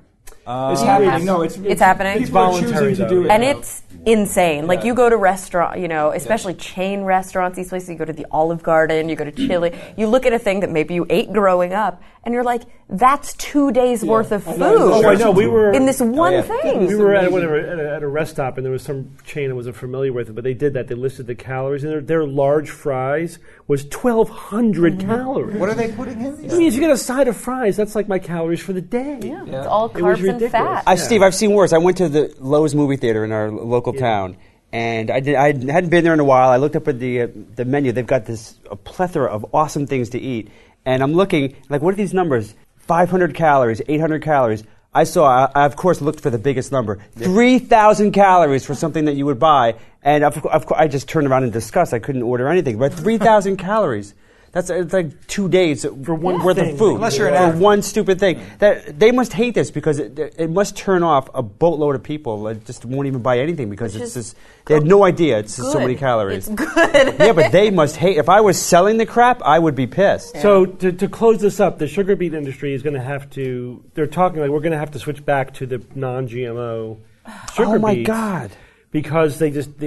It's happening. No, it's
happening?
People are
voluntary,
choosing to
though.
do it.
And
now.
it's insane. Like, you go to restaurant, especially chain restaurants, these places, you go to the Olive Garden, you go to Chili, you look at a thing that maybe you ate growing up, and you're like, that's 2 days worth of food.
Oh, I know. We were
in this one thing.
We were at a rest stop, and there was some chain I wasn't familiar with, but they did that. They listed the calories, and their large fries was 1,200 calories.
What are they putting in these?
I mean, if you get a side of fries, that's like my calories for the day.
Yeah, it's all
It was
carbs and
ridiculous.
fat.
Steve, I've seen worse. I went to the Lowe's movie theater in our local town, and I hadn't been there in a while. I looked up at the menu. They've got a plethora of awesome things to eat, and I'm looking like, what are these numbers? 500 calories, 800 calories. I of course, looked for the biggest number. 3,000 calories for something that you would buy, and of course, I just turned around in disgust. I couldn't order anything, but 3,000 calories. It's like 2 days
For one
worth
thing.
of food.
Unless you're an
for
athlete.
one stupid thing. That they must hate this because it must turn off a boatload of people that just won't even buy anything because it's just they had no idea it's just so many calories.
It's good.
Yeah, but they must hate. If I was selling the crap, I would be pissed.
So to close this up, the sugar beet industry is going to have to. They're talking like we're going to have to switch back to the non-GMO sugar
Oh my
beets
God!
because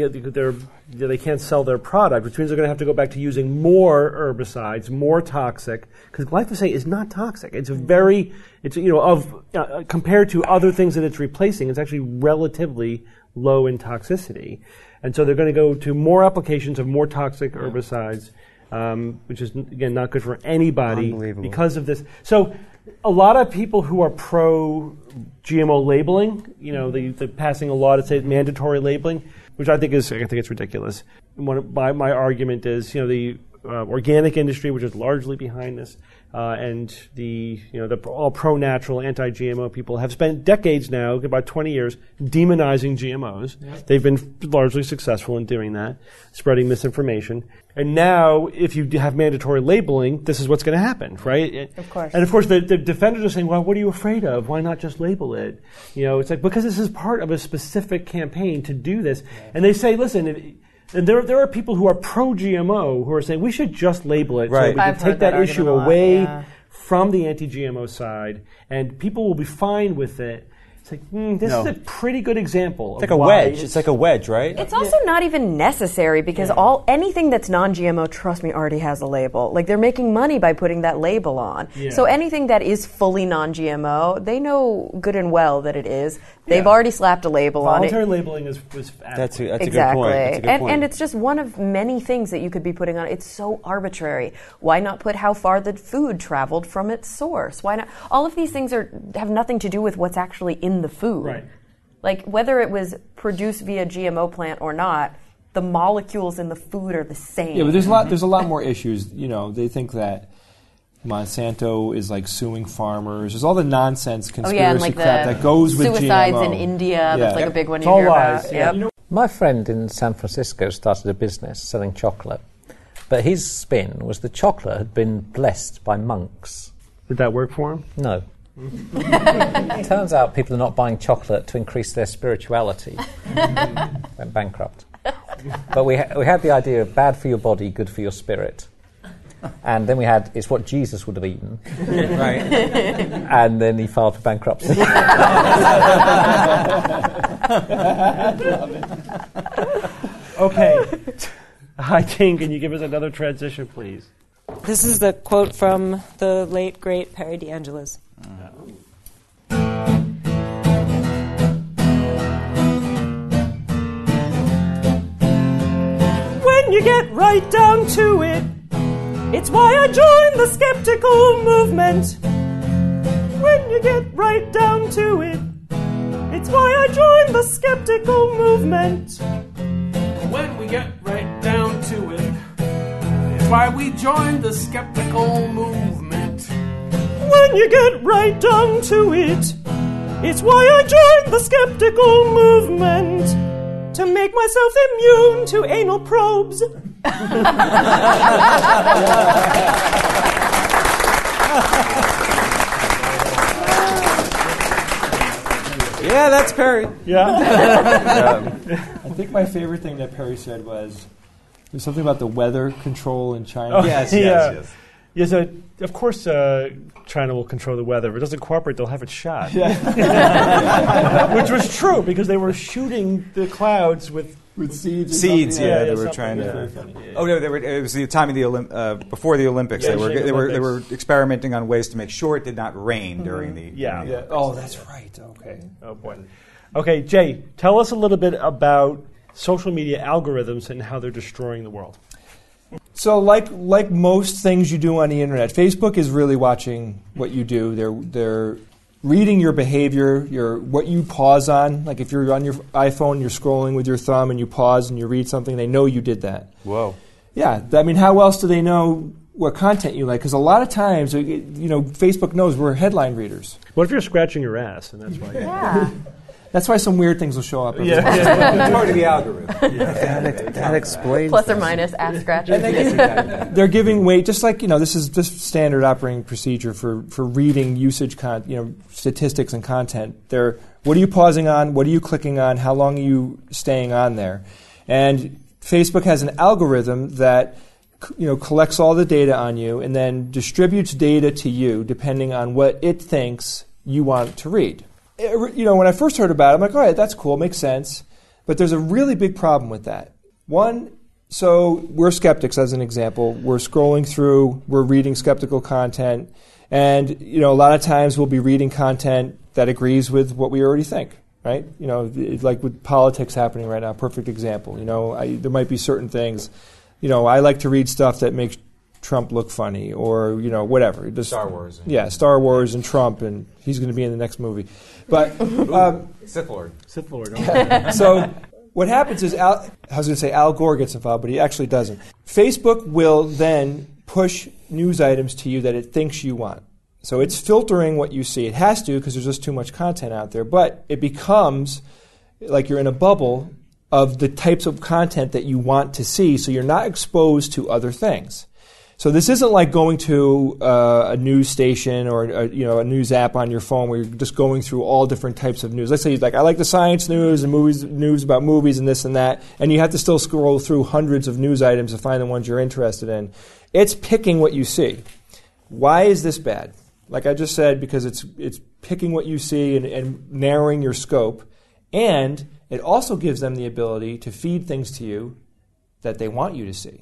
they can't sell their product, which means they're going to have to go back to using more herbicides, more toxic. Because glyphosate is not toxic. It's compared to other things that it's replacing, it's actually relatively low in toxicity. And so they're going to go to more applications of more toxic herbicides, which is, again, not good for anybody
Unbelievable.
because of this. So a lot of people who are pro-GMO labeling, they're passing a law to say mandatory labeling, which I think it's ridiculous. My argument is, the organic industry, which is largely behind this, and the all pro-natural, anti-GMO people have spent decades now, about 20 years, demonizing GMOs. Yep. They've been largely successful in doing that, spreading misinformation. And now, if you have mandatory labeling, this is what's going to happen, right?
Of course.
And of course, the defenders are saying, well, what are you afraid of? Why not just label it? It's like, because this is part of a specific campaign to do this. Yeah. And they say, listen, and there are people who are pro-GMO who are saying we should just label it so we can take that issue away from the anti-GMO side, and people will be fine with it. It's like, this is a pretty good example.
It's like a wedge. It's like a wedge, right?
It's also not even necessary because anything that's non-GMO, trust me, already has a label. Like, they're making money by putting that label on. Yeah. So anything that is fully non-GMO, they know good and well that it is. They've already slapped a label on it.
Voluntary labeling was
that's a
exactly.
good point. That's a good point.
And it's just one of many things that you could be putting on. It's so arbitrary. Why not put how far the food traveled from its source? Why not? All of these things have nothing to do with what's actually in the food.
Right.
Like, whether it was produced via GMO plant or not, the molecules in the food are the same.
Yeah, but there's a lot more issues. They think that Monsanto is like suing farmers. There's all the nonsense conspiracy crap that goes with
suicides
GMO.
In India. That's like a big one
it's
you hear
lies.
about.
Yep.
My friend in San Francisco started a business selling chocolate, but his spin was the chocolate had been blessed by monks.
Did that work for him?
No. Turns out people are not buying chocolate to increase their spirituality. Went bankrupt. But we had the idea of bad for your body, good for your spirit. And then we had, it's what Jesus would have eaten.
Right.
And then he filed for bankruptcy.
Okay. Hi, Ting, can you give us another transition, please?
This is the quote from the late, great Perry DeAngelis. When you get right down to it, it's why I joined the skeptical movement. When you get right down to it, it's why I joined the skeptical movement.
When we get right down to it, it's why we joined the skeptical movement.
When you get right down to it, it's why I joined the skeptical movement. To make myself immune to anal probes.
Yeah, that's Perry.
Yeah.
I think my favorite thing that Perry said was something about the weather control in China.
Oh, yes. Yeah, so of course China will control the weather. If it doesn't cooperate, they'll have it shot. Yeah. Which was true, because they were shooting the clouds with
seeds.
Seeds, they were trying to. Oh no, it was the time of the before the Olympics.
Yeah,
they were experimenting on ways to make sure it did not rain during the.
Yeah.
Oh, that's right. Okay.
Oh boy. Okay, Jay, tell us a little bit about social media algorithms and how they're destroying the world.
So, like most things you do on the internet, Facebook is really watching what you do. They're reading your behavior, what you pause on. Like if you're on your iPhone, you're scrolling with your thumb, and you pause and you read something, they know you did that.
Whoa.
Yeah, I mean, how else do they know what content you like? Because a lot of times, Facebook knows we're headline readers.
What if you're scratching your ass, and that's why?
Yeah.
That's why some weird things will show up.
It's part of the algorithm.
That explains.
Plus or minus ass scratches.
They're giving way, just like this is just standard operating procedure for reading usage statistics and content. What are you pausing on? What are you clicking on? How long are you staying on there? And Facebook has an algorithm that collects all the data on you and then distributes data to you depending on what it thinks you want to read. When I first heard about it, I'm like, all right, that's cool, makes sense. But there's a really big problem with that. One, so we're skeptics, as an example. We're scrolling through, we're reading skeptical content, and a lot of times we'll be reading content that agrees with what we already think, right? Like with politics happening right now, perfect example. There might be certain things. I like to read stuff that makes Trump look funny, or whatever.
Star Wars.
Yeah, Star Wars and Trump, and he's going to be in the next movie. But
Sith Lord.
Sith Lord.
So what happens is, I was going to say Al Gore gets involved, but he actually doesn't. Facebook will then push news items to you that it thinks you want. So it's filtering what you see. It has to because there's just too much content out there. But it becomes like you're in a bubble of the types of content that you want to see, so you're not exposed to other things. So this isn't like going to a news station or a news app on your phone where you're just going through all different types of news. Let's say I like the science news and news about movies and this and that, and you have to still scroll through hundreds of news items to find the ones you're interested in. It's picking what you see. Why is this bad? Like I just said, because it's picking what you see and narrowing your scope, and it also gives them the ability to feed things to you that they want you to see.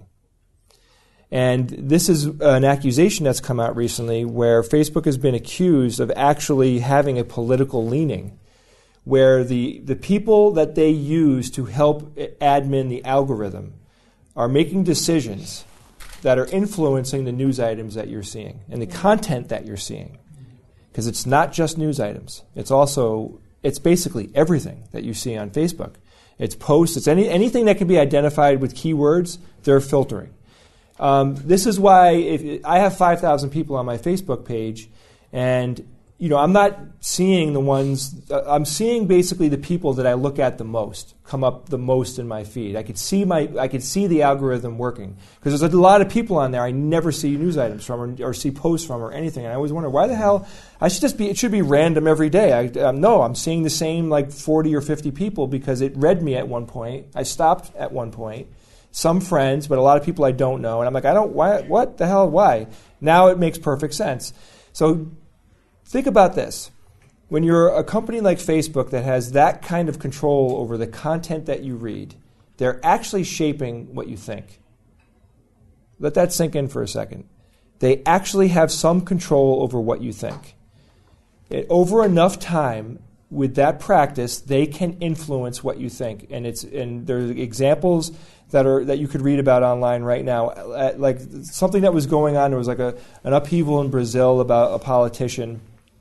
And this is an accusation that's come out recently where Facebook has been accused of actually having a political leaning, where the people that they use to help admin the algorithm are making decisions that are influencing the news items that you're seeing and the content that you're seeing. Because it's not just news items. It's basically everything that you see on Facebook. It's posts, it's anything that can be identified with keywords, they're filtering. This is why I have 5,000 people on my Facebook page, and I'm not seeing the ones. I'm seeing basically the people that I look at the most come up the most in my feed. I could see the algorithm working because there's a lot of people on there I never see news items from or see posts from or anything. And I always wonder why the hell it should be random every day. No, I'm seeing the same like 40 or 50 people because it read me at one point. I stopped at one point. Some friends, but a lot of people I don't know. And I'm like, what the hell, why? Now it makes perfect sense. So think about this. When you're a company like Facebook that has that kind of control over the content that you read, they're actually shaping what you think. Let that sink in for a second. They actually have some control over what you think. Over enough time, with that practice, they can influence what you think. And there's examples that you could read about online right now, like something that was going on. There was like an upheaval in Brazil about a politician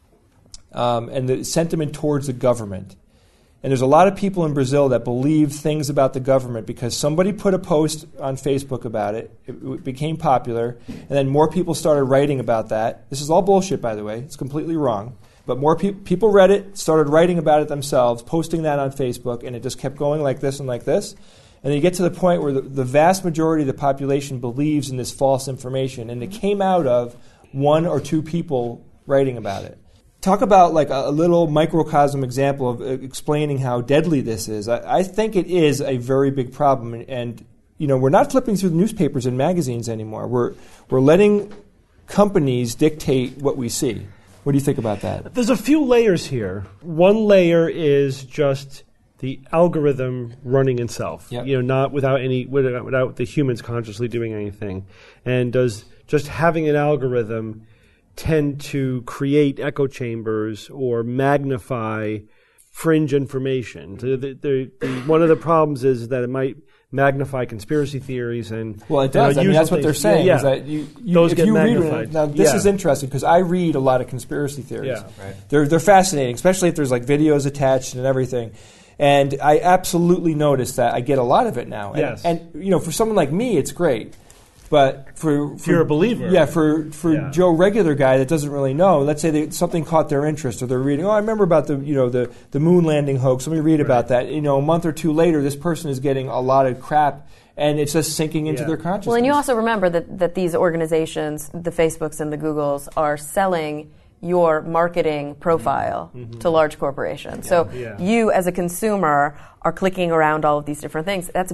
and the sentiment towards the government. And there's a lot of people in Brazil that believe things about the government because somebody put a post on Facebook about it. It became popular, and then more people started writing about that. This is all bullshit, by the way. It's completely wrong. But more people read it, started writing about it themselves, posting that on Facebook, and it just kept going like this and like this. And then you get to the point where the vast majority of the population believes in this false information, and it came out of one or two people writing about it. Talk about like a little microcosm example of explaining how deadly this is. I think it is a very big problem, and we're not flipping through the newspapers and magazines anymore. We're letting companies dictate what we see. What do you think about that?
There's a few layers here. One layer is just the algorithm running itself,
yep.
Not without the humans consciously doing anything. And does just having an algorithm tend to create echo chambers or magnify fringe information? One of the problems is that it might magnify conspiracy theories and
it does. That's what they're saying.
Yeah.
Is that
those
if
get
you
magnified.
Read it, now this is interesting because I read a lot of conspiracy theories.
Yeah. Right.
They're fascinating, especially if there's like videos attached and everything. And I absolutely notice that I get a lot of it now.
Yes.
And for someone like me, it's great. But for
you're a believer.
Yeah, for Joe regular guy that doesn't really know, let's say something caught their interest or they're reading, I remember about the moon landing hoax. Let me read about that. A month or two later, this person is getting a lot of crap and it's just sinking into their consciousness.
Well, and you also remember that these organizations, the Facebooks and the Googles, are selling your marketing profile to large corporations. So you, as a consumer, are clicking around all of these different things. That's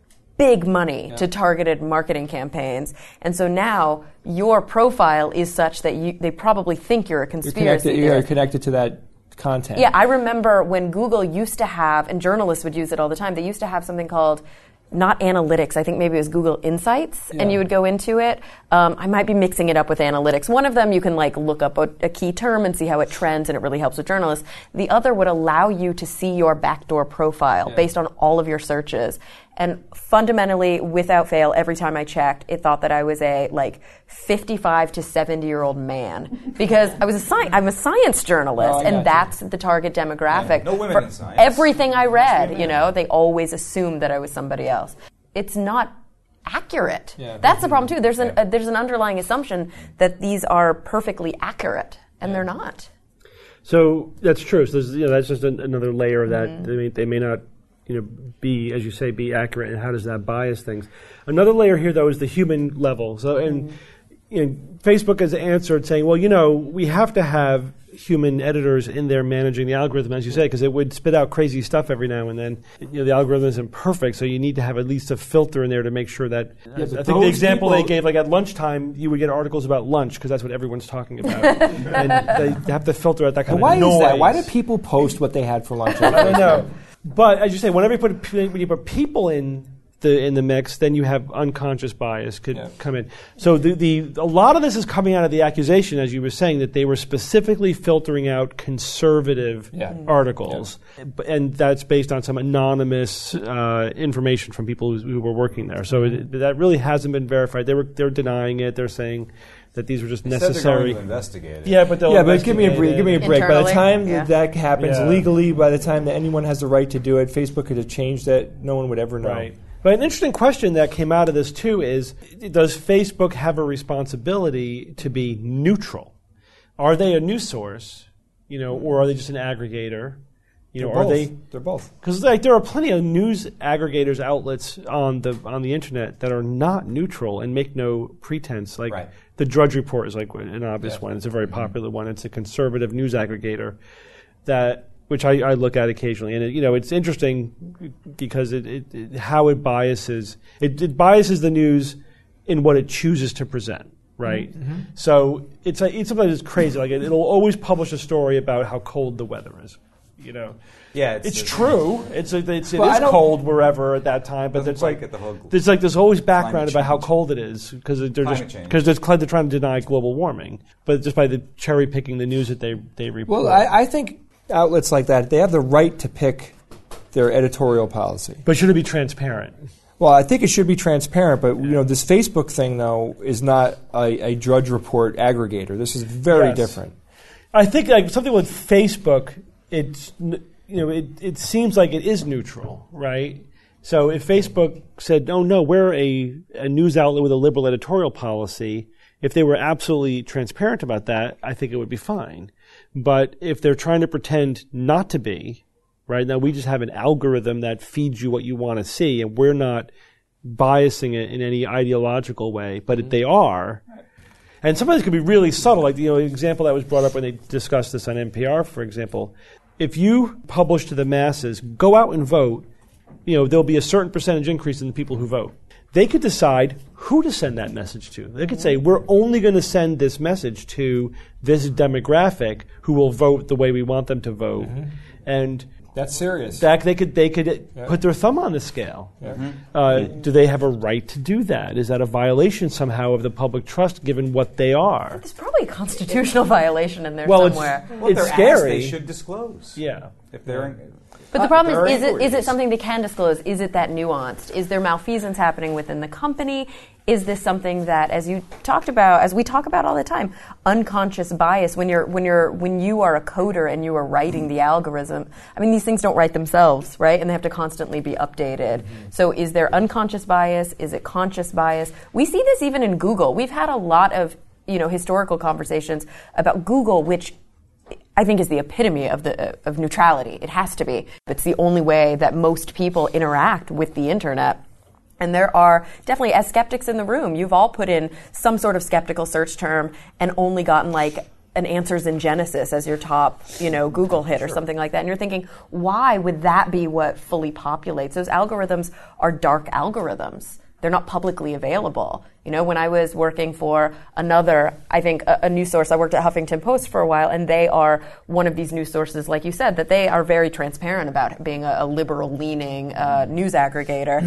big money to targeted marketing campaigns. And so now your profile is such that they probably think you're a conspiracy theorist.
You're connected to that content.
Yeah, I remember when Google used to have, and journalists would use it all the time, they used to have something called not analytics, I think maybe it was Google Insights, and you would go into it. I might be mixing it up with analytics. One of them, you can look up a key term and see how it trends, and it really helps with journalists. The other would allow you to see your backdoor profile based on all of your searches. And fundamentally, without fail, every time I checked, it thought that I was a 55 to 70-year-old man because I'm a science journalist, and that's the target demographic.
No women in science.
Everything I read, they always assumed that I was somebody else. It's not accurate. Yeah. That's the problem too. There's an underlying assumption that these are perfectly accurate, and they're not.
So that's true. So that's just another layer of that. They may not, be, as you say, be accurate. And how does that bias things? Another layer here, though, is the human level. So, Facebook has answered saying, well, we have to have human editors in there managing the algorithm, as you say, because it would spit out crazy stuff every now and then. The algorithm isn't perfect, so you need to have at least a filter in there to make sure that. I think the example they gave, at lunchtime, you would get articles about lunch because that's what everyone's talking about, and they have to filter out that kind of noise.
Why is that? Why do people post what they had for lunch?
I don't know, but as you say, when you put people in the mix, then you have unconscious bias could come in. So a lot of this is coming out of the accusation, as you were saying, that they were specifically filtering out conservative articles, and that's based on some anonymous information from people who were working there. So that really hasn't been verified. They're denying it. They're saying that these were just necessary.
They're going to investigate it.
Yeah, but
give me a break.
Internally,
by the time that happens legally, by the time that anyone has the right to do it, Facebook could have changed that. No one would ever know.
Right. But an interesting question that came out of this, too, is does Facebook have a responsibility to be neutral? Are they a news source, or are they just an aggregator?
They're both.
Because there are plenty of news aggregators outlets on the internet that are not neutral and make no pretense. The Drudge Report is an obvious one. It's a very popular one. It's a conservative news aggregator which I look at occasionally, and it's interesting because how it biases the news in what it chooses to present, right? Mm-hmm. So it's something that's crazy. It'll always publish a story about how cold the weather is.
Yeah,
it's true. It is cold wherever at that time, but there's always background about how cold it is because they're trying to deny global warming, but just by the cherry picking the news that they report.
Well, I think outlets like that, they have the right to pick their editorial policy.
But should it be transparent?
Well, I think it should be transparent, but this Facebook thing, though, is not a Drudge Report aggregator. This is very different.
I think something with Facebook, it seems like it is neutral, right? So if Facebook said, "Oh no, we're a news outlet with a liberal editorial policy," if they were absolutely transparent about that, I think it would be fine. But if they're trying to pretend not to be, right, now we just have an algorithm that feeds you what you want to see, and we're not biasing it in any ideological way, but they are. And sometimes it can be really subtle, like the example that was brought up when they discussed this on NPR, for example. If you publish to the masses, go out and vote, there'll be a certain percentage increase in the people who vote. They could decide who to send that message to. They could say, we're only going to send this message to this demographic who will vote the way we want them to vote. Mm-hmm. And
that's serious.
They could put their thumb on the scale. Yeah. Mm-hmm. Do they have a right to do that? Is that a violation somehow of the public trust given what they are?
There's probably a constitutional violation in there somewhere.
It's scary.
They should disclose.
Yeah.
If they're
But the problem is it something they can disclose? Is it that nuanced? Is there malfeasance happening within the company? Is this something that, as we talk about all the time, unconscious bias? When you are a coder and you are writing the algorithm, these things don't write themselves, right? And they have to constantly be updated. Mm-hmm. So, is there unconscious bias? Is it conscious bias? We see this even in Google. We've had a lot of historical conversations about Google, which I think is the epitome of neutrality. It has to be. It's the only way that most people interact with the internet. And there are definitely, as skeptics in the room, you've all put in some sort of skeptical search term and only gotten an answers in Genesis as your top, Google hit or something like that. And you're thinking, why would that be what fully populates? Those algorithms are dark algorithms. They're not publicly available. When I was working for another, I think, a news source, I worked at Huffington Post for a while, and they are one of these news sources, like you said, that they are very transparent about being a liberal-leaning news aggregator.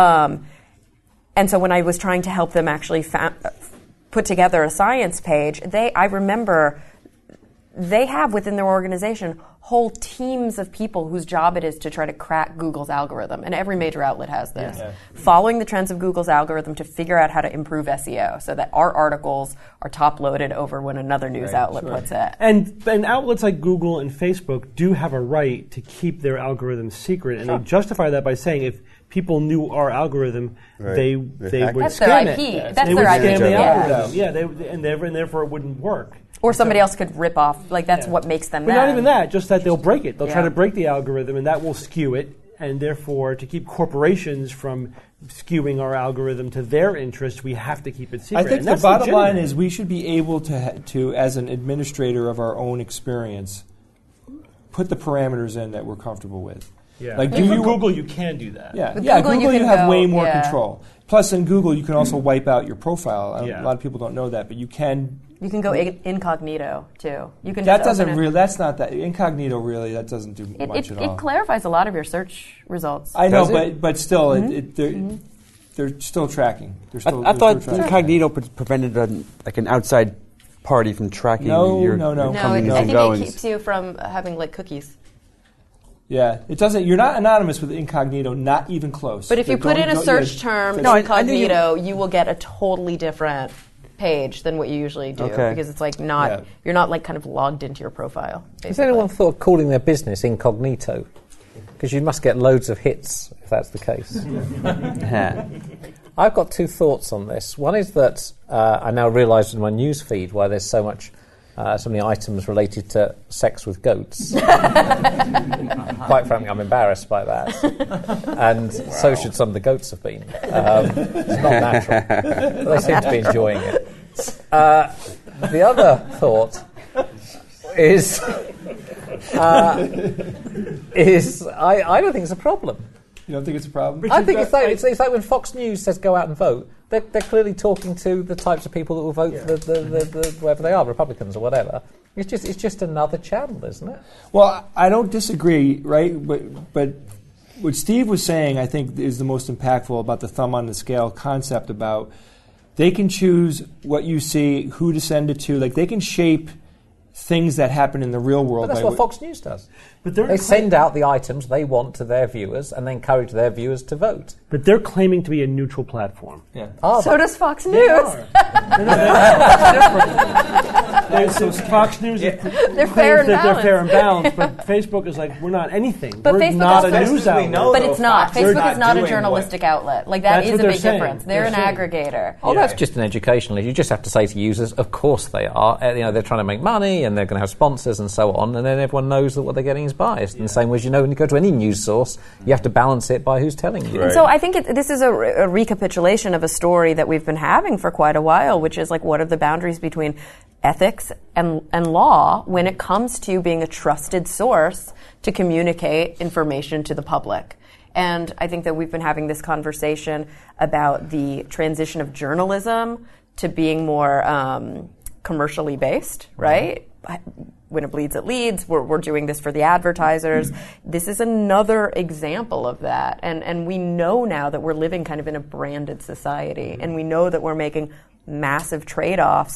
And so when I was trying to help them actually put together a science page, I remember they have within their organization whole teams of people whose job it is to try to crack Google's algorithm. And every major outlet has this. Yeah. Following the trends of Google's algorithm to figure out how to improve SEO so that our articles are top-loaded over when another news outlet puts it.
And outlets like Google and Facebook do have a right to keep their algorithms secret, and they justify that by saying if people knew our algorithm, they would
That's
scam
their IP.
it.
That's
they
their
would
IP.
scam the
Yeah.
algorithm. And therefore it wouldn't work.
Or somebody else could rip off. Like, that's what makes them
But
mad.
not even that, just that they'll break it. They'll try
Yeah.
to break the algorithm, and that will skew it. And therefore, to keep corporations from skewing our algorithm to their interest, we have to keep it secret.
I think
And
the
that's
bottom line
legitimate.
is we should be able to, as an administrator of our own experience, put the parameters in that we're comfortable with.
Yeah.
Like,
I
do
think
you
for Google, you can do that.
Yeah,
With
yeah.
Google,
Google,
you
you
can
have
go-
way more
yeah.
control. Plus, in Google, you can also wipe out your profile.
Yeah.
A lot of people don't know that, but you can.
You can go incognito, too. You can
That
just
doesn't
open it.
really. That's not that incognito. Really, that doesn't do much at all.
It clarifies a lot of your search results.
I know,
Does
but still, they're still tracking. They're still.
I
they're
thought
still tracking.
incognito prevented an outside party from tracking your
No.
No,
comings
I
and
think it
goings.
keeps you from having, like, cookies.
Yeah, it doesn't. You're not anonymous with incognito. Not even close.
But if you put in a search term,
No, I knew
incognito, you will get a totally different page than what you usually do.
Okay.
Because it's like not, you're not like kind of logged into your profile.
Has
basically.
anyone thought of calling their business incognito? Because you must get loads of hits if that's the case. I've got two thoughts on this. One is that I now realise in my news feed why there's so many items related to sex with goats. Quite frankly, I'm embarrassed by that. And so should some of the goats have been. It's not natural. But they seem to be enjoying it. The other thought is I don't think it's a problem.
You don't think it's a problem?
I think it's like when Fox News says go out and vote. They're clearly talking to the types of people that will vote for the whoever they are, Republicans or whatever. It's just another channel, isn't it?
Well, I don't disagree, right? But what Steve was saying, I think, is the most impactful about the thumb on the scale concept about they can choose what you see, who to send it to. Like, they can shape things that happen in the real world.
But that's what Fox News does.
But
they send out the items they want to their viewers and they encourage their viewers to vote.
But they're claiming to be a neutral platform.
Yeah.
So does Fox News.
So Fox News
They're
claims
fair and
that they're
balanced.
fair and balanced, but Facebook is like, we're not anything.
But
we're
Facebook
not
is
a news outlet.
But it's not.
They're
Facebook is not a
doing
journalistic outlet. Like, that
That's
is
what
a
they're
big
saying.
difference. They're an aggregator.
Oh, that's just an educational issue. You just have to say to users, of course they are. They're trying to make money and they're going to have sponsors and so on, and then everyone knows that what they're getting is biased. In the same way as, when you go to any news source, you have to balance it by who's telling you.
And so I think this is a recapitulation of a story that we've been having for quite a while, which is like, what are the boundaries between ethics and law when it comes to being a trusted source to communicate information to the public? And I think that we've been having this conversation about the transition of journalism to being more commercially based, right? When it bleeds, it leads. We're doing this for the advertisers. This is another example of that. And we know now that we're living kind of in a branded society. And we know that we're making massive trade-offs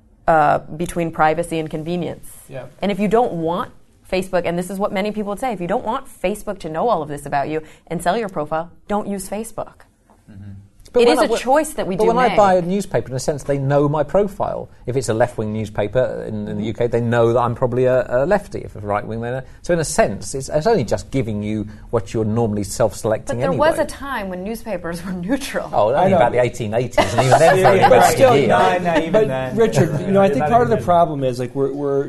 between privacy and convenience.
Yeah.
And if you don't want Facebook, and this is what many people would say, if you don't want Facebook to know all of this about you and sell your profile, don't use Facebook.
But
It
when
is a choice that we
but
do
when I
make.
buy a newspaper, in a sense, they know my profile. If it's a left-wing newspaper in the UK, they know that I'm probably a lefty. If it's right-wing, they know. So in a sense, it's only just giving you what you're normally self-selecting
But there
anyway.
was a time when newspapers were neutral.
Oh, only
know.
about the 1880s, and even then, very
but
much
still,
a year.
not even
But
then.
Richard, I think part of the problem is like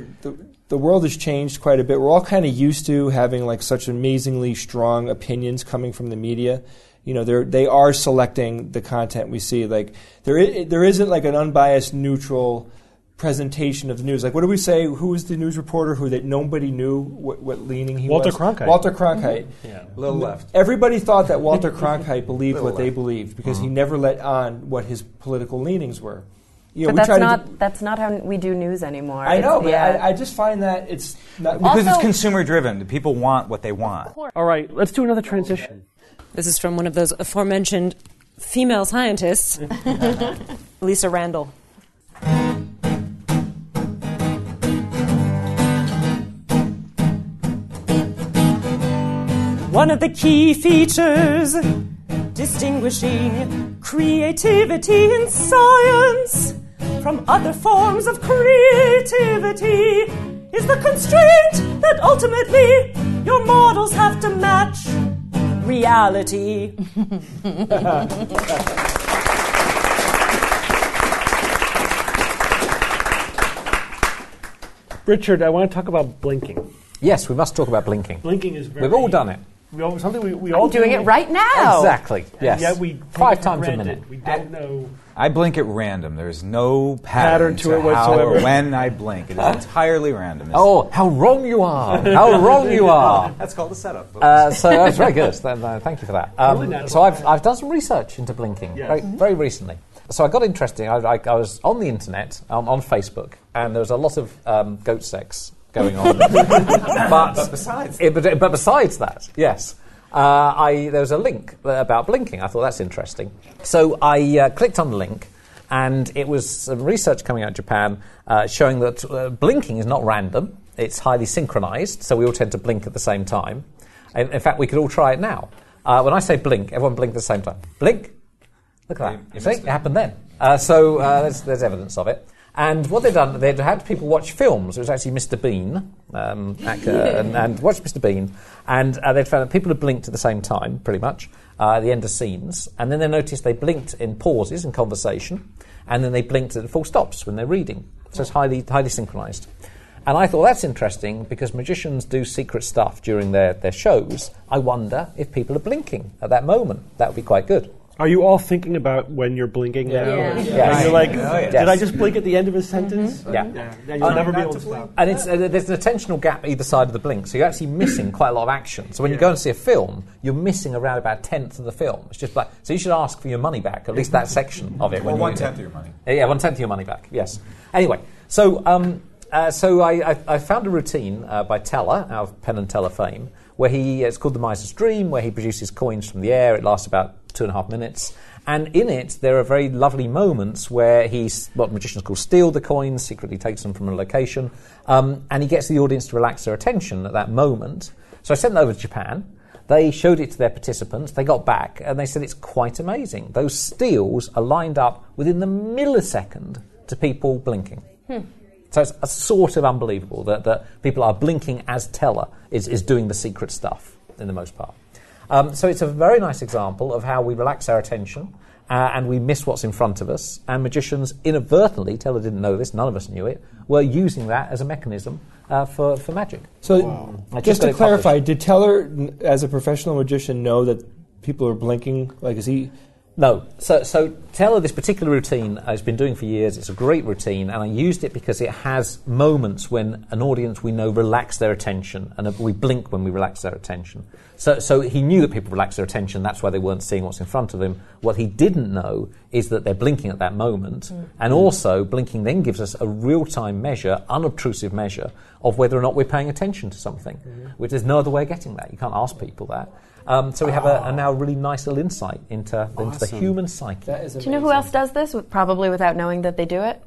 the world has changed quite a bit. We're all kind of used to having like such amazingly strong opinions coming from the media. They are selecting the content we see. Like there isn't like an unbiased, neutral presentation of the news. Like, what do we say? Who was the news reporter that nobody knew what leaning he
Walter
was?
Cronkite.
Walter Cronkite.
Yeah.
Little left.
Everybody thought that Walter Cronkite believed what they
left.
believed because he never let on what his political leanings were.
But that's not how we do news anymore.
I know, but
Yeah.
I just find that it's not
Because it's
Also-
consumer driven. The people want what they want.
All right, let's do another transition.
This is from one of those aforementioned female scientists, Lisa Randall. one of the key features distinguishing creativity in science from other forms of creativity is the constraint that ultimately your models have to match reality.
Richard, I want to talk about blinking.
Yes, we must talk about blinking.
Blinking is very...
We've all done it.
Something we all
I'm doing it right now.
Exactly, yes.
Yet we
5 times a minute.
We don't know...
I blink at random. There's no pattern
to it
how
whatsoever.
or when I blink. It is entirely random.
Oh, how wrong you are! How wrong you are!
That's called a setup.
So that's very good. Thank you for that. So I've done some research into blinking very recently. So I got interesting. I was on the internet, on Facebook, and there was a lot of goat sex going on. but besides that, yes. There was a link about blinking. I thought that's interesting. So I clicked on the link, and it was some research coming out of Japan showing that blinking is not random. It's highly synchronized, so we all tend to blink at the same time. In fact, we could all try it now. When I say blink, everyone blink at the same time. Blink. Look at that. You see? It happened then. So there's evidence of it. And what they'd done, they'd had people watch films. It was actually Mr. Bean, actor, and watched Mr. Bean. And they'd found that people had blinked at the same time, pretty much, at the end of scenes. And then they noticed they blinked in pauses in conversation. And then they blinked at full stops when they're reading. So it's highly synchronized. And I thought, that's interesting, because magicians do secret stuff during their shows. I wonder if people are blinking at that moment. That would be quite good.
Are you all thinking about when you're blinking now?
Yeah.
Yes.
You're like, did I just blink at the end of a sentence?
Mm-hmm. Yeah.
You'll never be able to stop.
And there's an attentional gap either side of the blink, so you're actually missing quite a lot of action. So when you go and see a film, you're missing around about 1/10 of the film. It's just like, so you should ask for your money back, at least that section of it.
Well, 1/10 of your money.
Yeah, 1/10 of your money back, yes. Anyway, so I found a routine by Teller, out of Penn and Teller fame, where it's called The Miser's Dream, where he produces coins from the air. It lasts about 2.5 minutes. And in it, there are very lovely moments where what magicians call steal the coins, secretly takes them from a location, and he gets the audience to relax their attention at that moment. So I sent it over to Japan. They showed it to their participants. They got back, and they said it's quite amazing. Those steals are lined up within the millisecond to people blinking. So it's a sort of unbelievable that people are blinking as Teller is doing the secret stuff, in the most part. So it's a very nice example of how we relax our attention and we miss what's in front of us. And magicians inadvertently, Teller didn't know this, none of us knew it, were using that as a mechanism for magic.
So just to clarify, did Teller, as a professional magician, know that people are blinking? Like, is he...
No. So Teller, this particular routine, has been doing for years. It's a great routine, and I used it because it has moments when an audience we know relax their attention, and we blink when we relax their attention. So he knew that people relax their attention. That's why they weren't seeing what's in front of them. What he didn't know is that they're blinking at that moment, and also blinking then gives us a real-time measure, unobtrusive measure, of whether or not we're paying attention to something, which there's no other way of getting that. You can't ask people that. So we have a now really nice little insight into the human psyche.
Do you know who else does this, probably without knowing that they do it?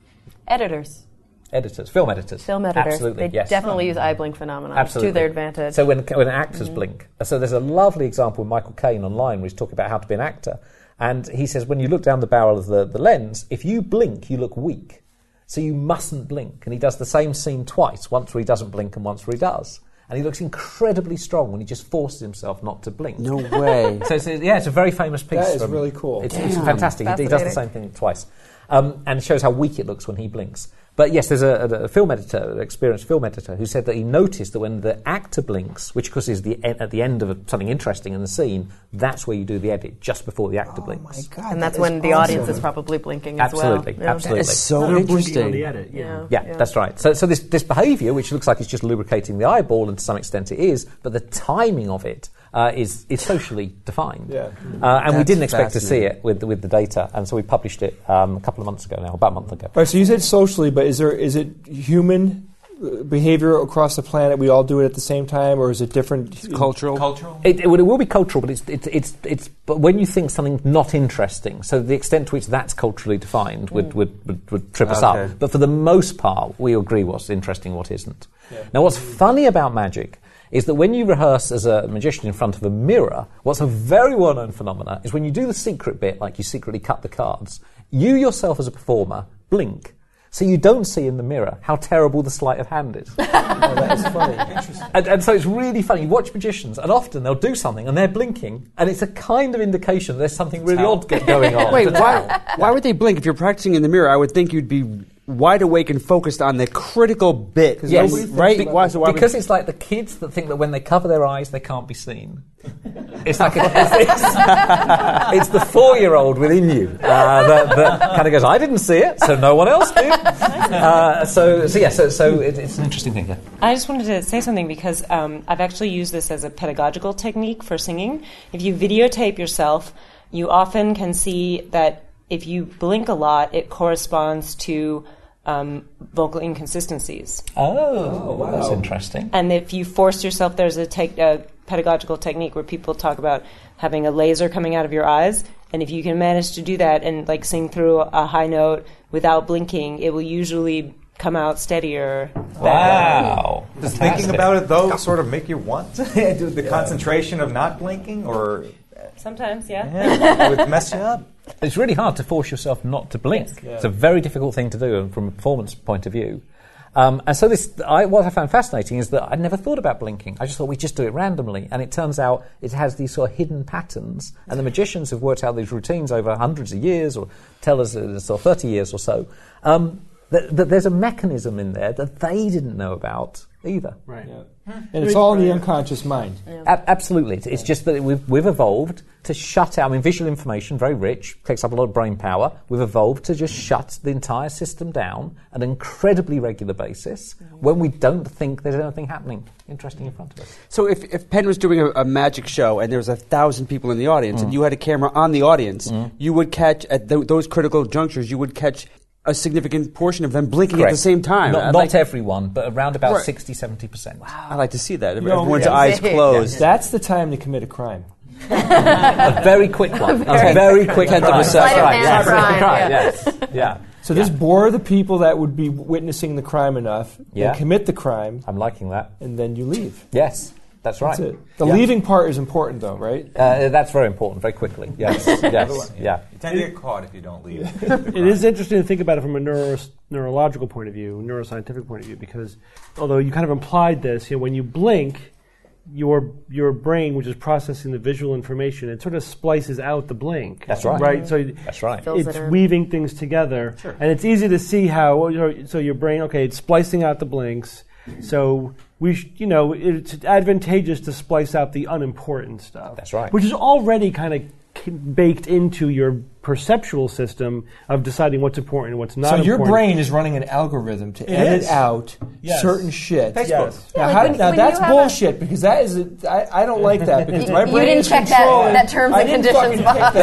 Editors.
Film editors.
Film editors.
Absolutely,
they
yes.
definitely use eye blink phenomena
Absolutely.
to their advantage.
So when actors blink, so there's a lovely example with Michael Caine online where he's talking about how to be an actor, and he says when you look down the barrel of the lens, if you blink, you look weak. So you mustn't blink. And he does the same scene twice, once where he doesn't blink and once where he does. And he looks incredibly strong when he just forces himself not to blink.
No way.
So it's a very famous piece.
That is really cool.
It's fantastic. He does the same thing twice. And it shows how weak it looks when he blinks. But yes, there's a film editor, an experienced film editor, who said that he noticed that when the actor blinks, which of course is at the end of something interesting in the scene, that's where you do the edit, just before the actor blinks.
My God,
and that's when the audience is probably blinking as well.
Absolutely.
It's so
Blinking on
interesting.
the edit, yeah.
Yeah, that's right. So this behaviour, which looks like it's just lubricating the eyeball, and to some extent it is, but the timing of it is socially defined.
Yeah.
And we
That's
didn't expect to see
fascinating.
it with the data, and so we published it a couple of months ago now, about a month ago.
All right, so you said socially, but is it human behavior across the planet? We all do it at the same time, or is it different?
Cultural?
It will be cultural, but it's but when you think something not interesting, so the extent to which that's culturally defined would trip us
Okay.
up. But for the most part, we agree what's interesting, what isn't. Now, what's funny about magic is that when you rehearse as a magician in front of a mirror, what's a very well-known phenomena is when you do the secret bit, like you secretly cut the cards, you yourself as a performer blink. So you don't see in the mirror how terrible the sleight of hand is.
That is funny. Interesting.
And so it's really funny. You watch magicians, and often they'll do something, and they're blinking, and it's a kind of indication that there's something really odd going on.
Wait, why would they blink? If you're practicing in the mirror, I would think you'd be wide awake and focused on the critical bit.
Yes,
right?
Because it's like the kids that think that when they cover their eyes, they can't be seen. It's like it's the 4-year-old within you that kind of goes, I didn't see it, so no one else did. So it's an interesting thing. Yeah.
I just wanted to say something because I've actually used this as a pedagogical technique for singing. If you videotape yourself, you often can see that if you blink a lot, it corresponds to vocal inconsistencies.
Oh, wow. That's interesting.
And if you force yourself, there's a pedagogical technique where people talk about having a laser coming out of your eyes, and if you can manage to do that and like sing through a high note without blinking, it will usually come out steadier.
Wow.
Does thinking about it, though, sort of make you want to do the concentration of not blinking, or...
Sometimes, yeah.
It would mess you up.
It's really hard to force yourself not to blink. Yes. Yeah. It's a very difficult thing to do from a performance point of view. And so what I found fascinating is that I'd never thought about blinking. I just thought we just do it randomly. And it turns out it has these sort of hidden patterns. And the magicians have worked out these routines over hundreds of years, or tell us 30 years or so. That there's a mechanism in there that they didn't know about either.
Right. Yeah. And it's all in the unconscious mind.
Yeah. Absolutely. It's just that we've evolved to shut out. I mean, visual information, very rich, takes up a lot of brain power. We've evolved to just shut the entire system down at an incredibly regular basis when we don't think there's anything happening interesting in front of us.
So if Penn was doing a magic show and there was 1,000 people in the audience and you had a camera on the audience, you would catch, at those critical junctures, you would catch a significant portion of them blinking at the same time.
Not everyone, but around about 60-70%.
Wow. I'd like to see that. Everyone's eyes closed.
That's the time to commit a crime.
A very quick one. A very quick crime.
That's right.
Yes. Yeah.
So this bore the people that would be witnessing the crime enough.
Yeah.
They commit the crime.
I'm liking that.
And then you leave.
Yes. That's right.
That's it. The leaving part is important, though, right?
That's very important, very quickly. Yes, yes, yeah.
You tend to get caught if you don't leave.
It is interesting to think about it from a neurological point of view, neuroscientific point of view, because although you kind of implied this, when you blink, your brain, which is processing the visual information, it sort of splices out the blink.
That's right.
Right. So
that's right.
It's weaving things together, and it's easy to see how. So your brain, it's splicing out the blinks. So it's advantageous to splice out the unimportant stuff.
That's right.
Which is already kind of baked into your perceptual system of deciding what's important and what's not important.
So your brain is running an algorithm to edit out certain shit.
Yes.
Now that's bullshit, because that is I don't like that, because my brain
didn't
is
check that terms and conditions box.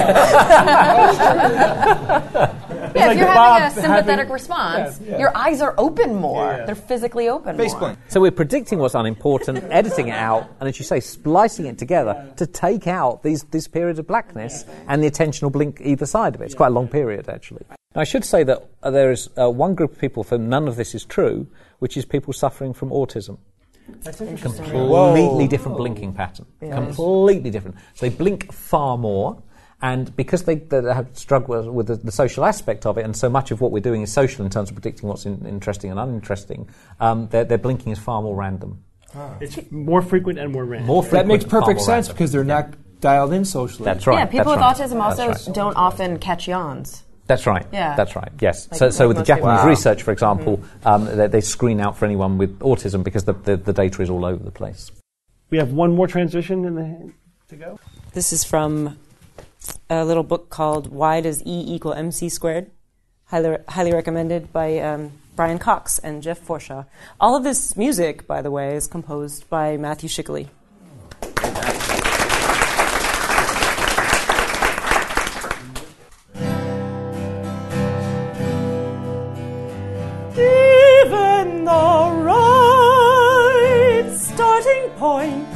Yeah, if you're having a sympathetic response, your eyes are open more. Yeah. They're physically open more.
So we're predicting what's unimportant, editing it out, and as you say, splicing it together to take out these periods of blackness, and the attentional blink either side of it. It's quite a long period, actually. Now, I should say that there is one group of people for none of this is true, which is people suffering from autism.
That's interesting.
Completely different blinking pattern. Yeah. Completely different. So they blink far more. And because they have struggled with the social aspect of it, and so much of what we're doing is social in terms of predicting what's interesting and uninteresting, their blinking is far more random.
It's more frequent and more random.
That makes perfect sense, because they're not dialed in socially.
That's right.
Yeah, people with autism also don't often catch yawns.
That's right.
Yeah.
That's right. Yes. So with the Japanese research, for example, they screen out for anyone with autism because the data is all over the place.
We have one more transition to go.
This is from a little book called Why Does E = MC Squared? Highly recommended by Brian Cox and Jeff Forshaw. All of this music, by the way, is composed by Matthew Schickley.
Given the right starting point,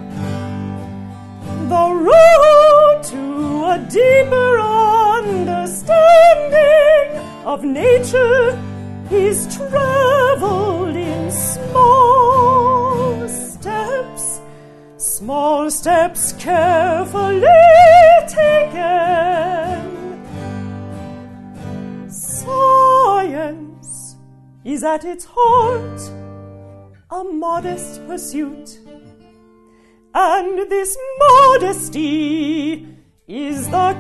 the road to a deeper understanding of nature is traveled in small steps.
Small steps carefully taken. Science is at its heart a modest pursuit, and this modesty is the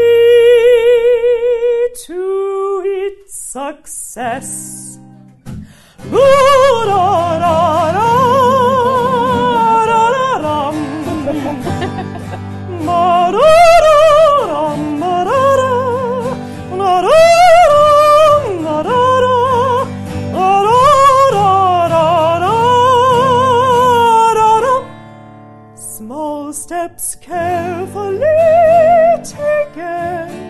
key to its success. Small steps carefully taken.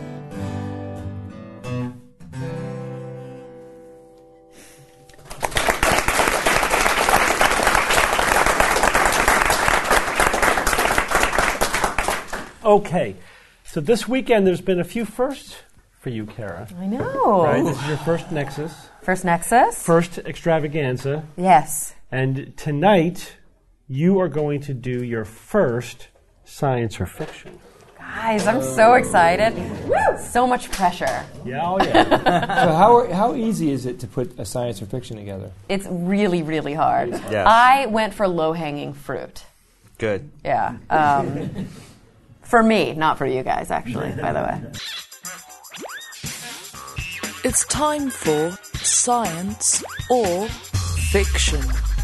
Okay, so this weekend there's been a few firsts for you, Kara.
I know.
Right, this is your first Nexus.
First Nexus?
First extravaganza.
Yes.
And tonight, you are going to do your first science or fiction.
Guys, I'm so excited. So much pressure.
Yeah, oh yeah.
So how easy is it to put a science or fiction together?
It's really, really hard.
Yes.
I went for low-hanging fruit.
Good.
Yeah. For me, not for you guys, actually, by the way.
It's time for Science or Fiction.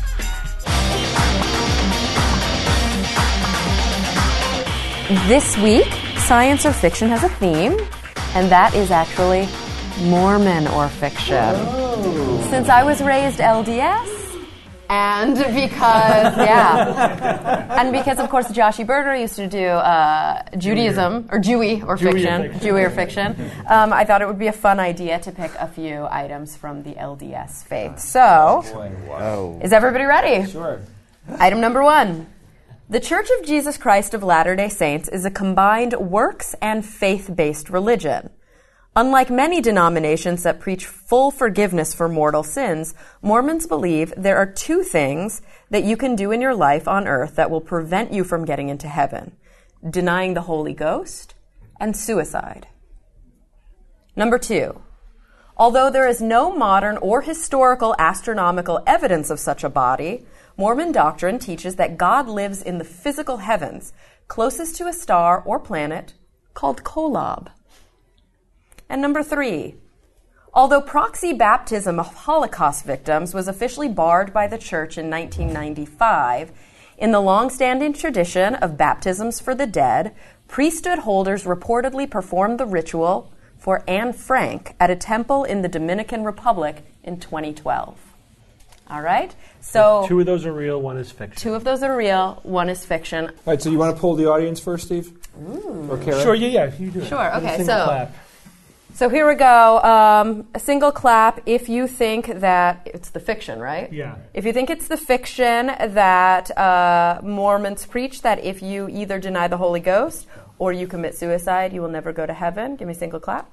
This week, Science or Fiction has a theme, and that is actually Mormon or fiction. Since I was raised LDS, and because, and because, of course, Joshie Berger used to do Judaism, or Jewy or fiction, Jewy or fiction, I thought it would be a fun idea to pick a few items from the LDS faith. So, is everybody ready?
Sure.
Item number 1. The Church of Jesus Christ of Latter-day Saints is a combined works and faith-based religion. Unlike many denominations that preach full forgiveness for mortal sins, Mormons believe there are 2 things that you can do in your life on earth that will prevent you from getting into heaven: denying the Holy Ghost and suicide. Number 2. Although there is no modern or historical astronomical evidence of such a body, Mormon doctrine teaches that God lives in the physical heavens, closest to a star or planet called Kolob. And number 3, although proxy baptism of Holocaust victims was officially barred by the church in 1995, in the long-standing tradition of baptisms for the dead, priesthood holders reportedly performed the ritual for Anne Frank at a temple in the Dominican Republic in 2012. All right? So
2 of those are real, 1 is fiction.
2 of those are real, 1 is fiction.
All right, so you want to poll the audience first, Steve? Or Kara?
Sure, yeah, you do it.
Sure, okay,
Single
so-
clap.
So here we go. A single clap if you think that it's the fiction, right?
Yeah.
If you think it's the fiction that Mormons preach, that if you either deny the Holy Ghost or you commit suicide, you will never go to heaven. Give me a single clap.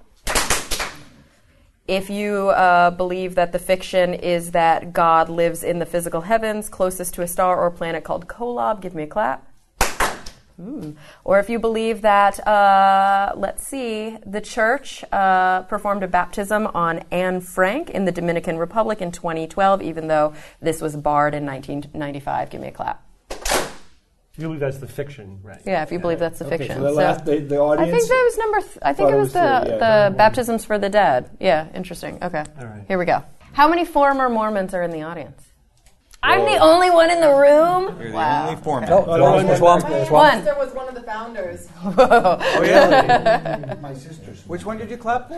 If you believe that the fiction is that God lives in the physical heavens, closest to a star or planet called Kolob, give me a clap. Or if you believe that, the church performed a baptism on Anne Frank in the Dominican Republic in 2012, even though this was barred in 1995. Give me a clap.
You believe that's the fiction, right?
Yeah, if you believe that's the fiction.
So the audience.
I think that was number. I think it was the
three,
baptisms for the dead. Yeah, interesting. Okay,
All right.
Here we go. How many former Mormons are in the audience? I'm the only one in the room.
You're the only foreman.
There's one.
One.
Sister was one of the founders.
Oh, yeah?
My sister's.
Which one did you clap for?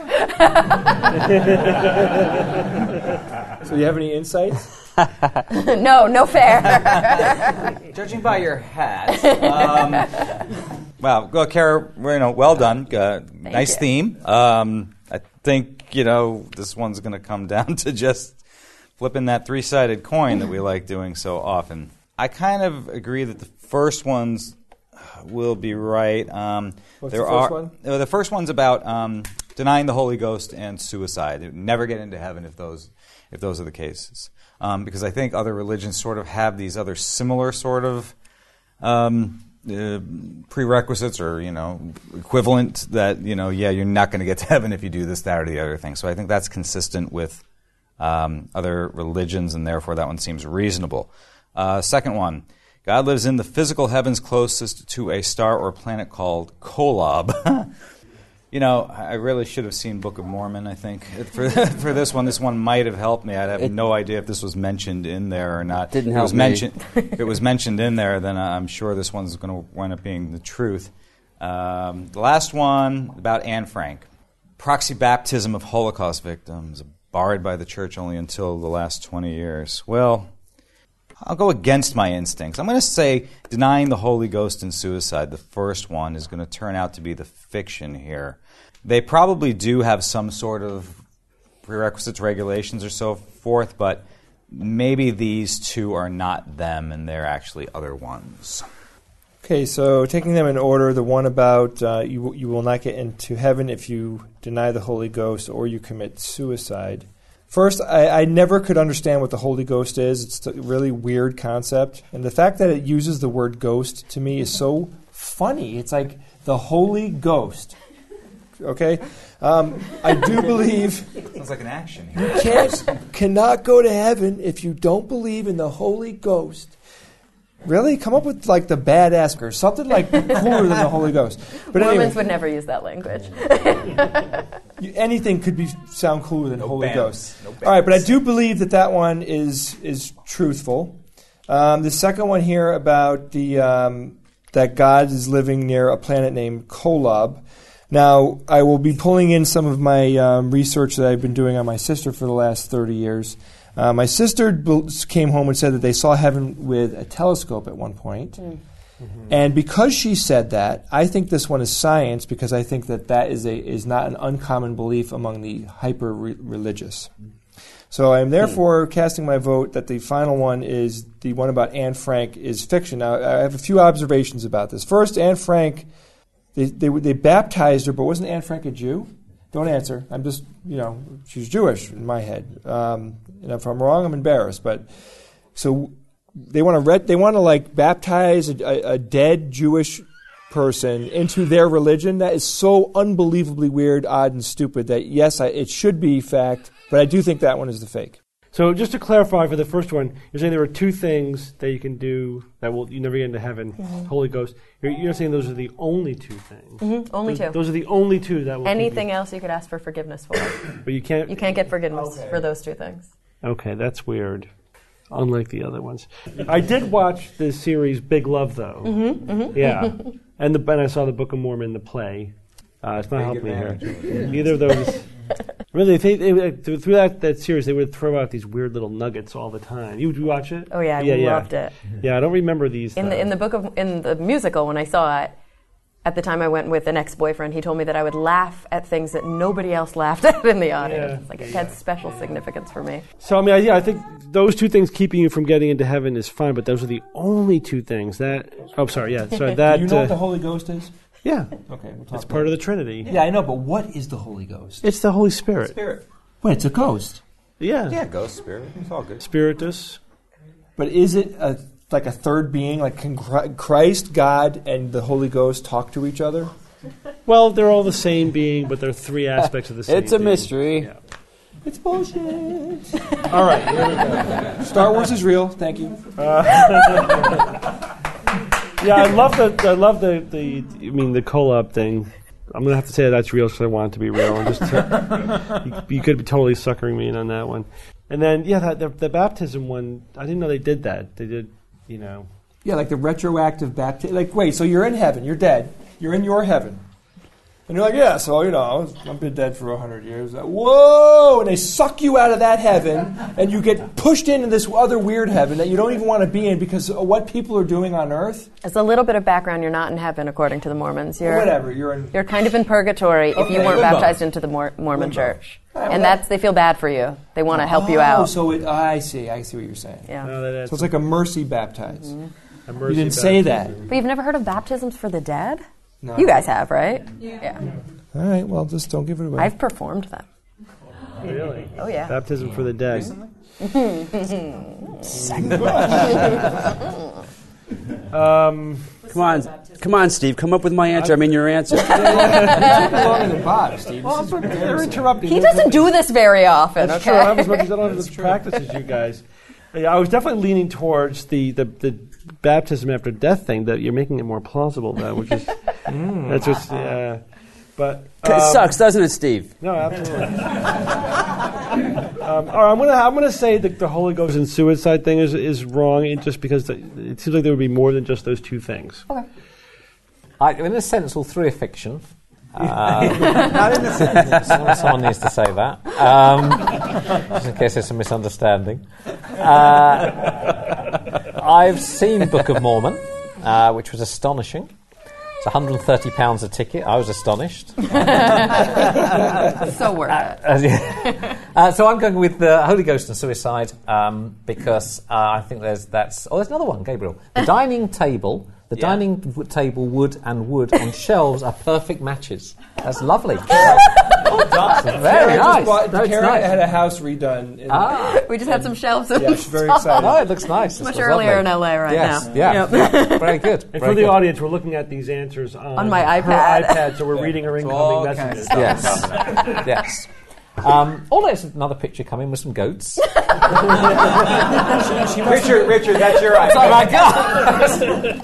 So you have any insights?
No fair.
Judging by your hat. Wow, Kara, well done. Nice
you.
theme. I think, this one's going to come down to just flipping that 3-sided coin that we like doing so often. I kind of agree that the first ones will be right.
What's the first one?
The first one's about denying the Holy Ghost and suicide. You'd never get into heaven if those are the cases. Because I think other religions sort of have these other similar sort of prerequisites or, equivalent that, you're not going to get to heaven if you do this, that, or the other thing. So I think that's consistent with other religions, and therefore that one seems reasonable. Second one, God lives in the physical heavens closest to a star or planet called Kolob. I really should have seen Book of Mormon, I think, for this one. This one might have helped me. I'd have no idea if this was mentioned in there or not.
Didn't help me.
If it was mentioned in there, then I'm sure this one's going to wind up being the truth. The last one, about Anne Frank. Proxy baptism of Holocaust victims, barred by the church only until the last 20 years. Well, I'll go against my instincts. I'm going to say denying the Holy Ghost and suicide, the first one, is going to turn out to be the fiction here. They probably do have some sort of prerequisites, regulations, or so forth, but maybe these two are not them and they're actually other ones.
Okay, so taking them in order, the one about you will not get into heaven if you deny the Holy Ghost or you commit suicide. First, I never could understand what the Holy Ghost is. It's a really weird concept. And the fact that it uses the word ghost to me is so funny. It's like the Holy Ghost. Okay? I do believe
Sounds like an action
you
here.
cannot go to heaven if you don't believe in the Holy Ghost. Really? Come up with like the badass or something like cooler than the Holy Ghost. But
Mormons
anyway,
would never use that language.
anything could sound cooler than Holy
bands.
Ghost.
No bands.
All right, but I do believe that one is truthful. The second one here about the that God is living near a planet named Kolob. Now, I will be pulling in some of my research that I've been doing on my sister for the last 30 years. My sister came home and said that they saw heaven with a telescope at one point. Mm-hmm. And because she said that, I think this one is science because I think that is not an uncommon belief among the hyper-religious. So I am therefore casting my vote that the final one is the one about Anne Frank is fiction. Now, I have a few observations about this. First, Anne Frank, they baptized her, but wasn't Anne Frank a Jew? Don't answer. I'm just, she's Jewish in my head. And if I'm wrong, I'm embarrassed. But so they want to baptize a dead Jewish person into their religion. That is so unbelievably weird, odd, and stupid that yes, it should be fact, but I do think that one is the fake.
So just to clarify for the first one, you're saying there are two things that you can do that you never get into heaven. Mm-hmm. Holy Ghost. You're saying those are the only two things.
Mm-hmm. Only two.
Those are the only two that will.
Anything else you could ask for forgiveness for.
But you can't.
You can't get forgiveness for those two things.
Okay, that's weird. Unlike the other ones. I did watch the series Big Love, though. Mm-hmm. Mm-hmm. Yeah, and I saw the Book of Mormon, the play. It's not helping me here. Neither of those. Really, through that series, they would throw out these weird little nuggets all the time. You watch it?
Oh yeah, I loved it.
Yeah, I don't remember these.
In the musical, when I saw it, at the time I went with an ex-boyfriend. He told me that I would laugh at things that nobody else laughed at in the audience.
Yeah.
It had special significance for me.
So I think those two things keeping you from getting into heaven is fine, but those are the only two things that. Oh, sorry. Yeah, sorry. That.
Do you know what the Holy Ghost is?
Yeah.
Okay, we'll talk
it's part of the Trinity.
Yeah, I know, but what is the Holy Ghost?
It's the Holy Spirit.
Spirit.
Wait, it's a ghost.
Yeah.
Yeah, ghost, spirit. It's all good.
Spiritus.
But is it like a third being? Like can Christ, God, and the Holy Ghost talk to each other?
Well, they're all the same being, but they're three aspects of the same
It's a
being.
mystery.
Yeah.
It's bullshit.
All right, here we go.
Star Wars is real. Thank you.
Yeah, I love the the Kolob thing. I'm gonna have to say that's real because I want it to be real. And just you could be totally suckering me in on that one. And then the baptism one, I didn't know they did that. They did,
Yeah, like the retroactive baptism. Like, wait, so you're in heaven, you're dead, you're in your heaven. And you're like, yeah, so, I've been dead for 100 years. Whoa! And they suck you out of that heaven, and you get pushed into this other weird heaven that you don't even want to be in because of what people are doing on earth.
As a little bit of background, you're not in heaven, according to the Mormons.
Whatever,
you're kind of in purgatory if you weren't baptized into the Mormon church. And they feel bad for you. They want to help you out.
Oh, so I see what you're saying.
Yeah.
So
it's like a mercy baptize.
Mm-hmm.
You didn't say that.
But you've never heard of baptisms for the dead?
No.
You guys have, right? Yeah.
All right, well, just don't give it away.
I've performed them.
Really?
Oh, yeah.
Baptism for the dead.
Come on, Steve. Come up with my answer. I mean, your answer.
Longer than Bob, Steve.
Well, but they're interrupting.
He doesn't do this very often,
That's
okay?
true. I have as much as I don't have as practice as you guys. Yeah, I was definitely leaning towards the baptism after death thing. That you're making it more plausible, though, which is that's just. But
It sucks, doesn't it, Steve?
no, absolutely. All right, I'm gonna say that the Holy Ghost and suicide thing is wrong, just because it seems like there would be more than just those two things.
Okay.
In a sense, all three are fiction.
Not in the sense.
Someone needs to say that, just in case there's a misunderstanding. I've seen Book of Mormon, which was astonishing. It's £130 a ticket. I was astonished.
So worth it.
So I'm going with the Holy Ghost and suicide because I think there's another one, Gabriel. The dining table. The dining table wood on shelves are perfect matches. That's lovely. Very nice.
Kara had a house redone.
We just had some shelves.
Yeah, she's very excited.
No, it looks nice.
Much earlier in LA now.
Yeah.
Yep.
Very good.
And for the audience, we're looking at these answers on
my
her
iPad.
iPad, so we're reading her incoming messages.
Yes. Yes. There's another picture coming with some goats.
Richard, that's your idea.
Oh my God!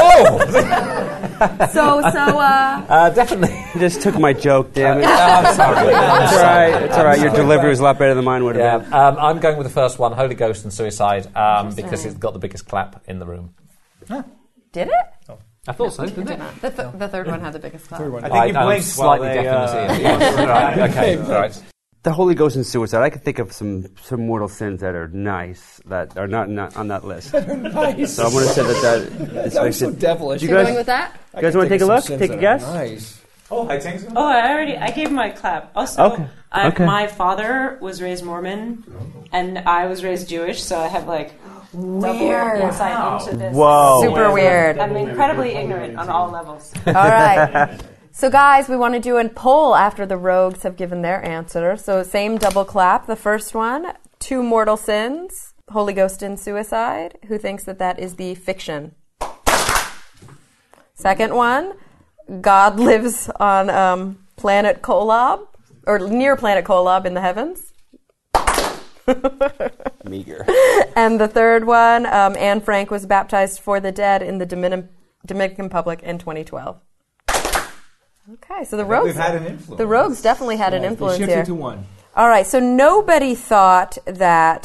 Whoa! Definitely.
You just took my joke, damn it.
I'm sorry.
It's all right. Your delivery was a lot better than mine would have been.
I'm going with the first one, Holy Ghost and suicide, because it's got the biggest clap in the room.
Did it?
I thought so, didn't it?
The third one had the biggest clap.
I think he blinked while
slightly
they...
deaf in his ear. Yes. Right, okay, all right.
The Holy Ghost and suicide. I could think of some mortal sins that are nice that are not on that list.
Nice.
So I'm going to say that
That was so devilish.
You
You're
guys-
going with that?
You guys want to take a look? Take a guess?
Nice.
Oh, I think so.
Oh, I gave my clap. Also,
Okay. Okay.
my father was raised Mormon, and I was raised Jewish, so I have
Weird.
insight into this.
Whoa.
Super weird.
I'm incredibly ignorant on all levels.
All right. So, guys, we want to do a poll after the rogues have given their answer. So, same double clap. The first one, 2 mortal sins, Holy Ghost and suicide. Who thinks that is the fiction? Second one, God lives on planet Kolob, or near planet Kolob in the heavens.
Meager.
And the third one, Anne Frank was baptized for the dead in the Dominican Republic in 2012. Okay, so the rogues.
We've had an influence.
The rogues definitely had an influence
They
here.
shifted to 1.
All right, so nobody thought that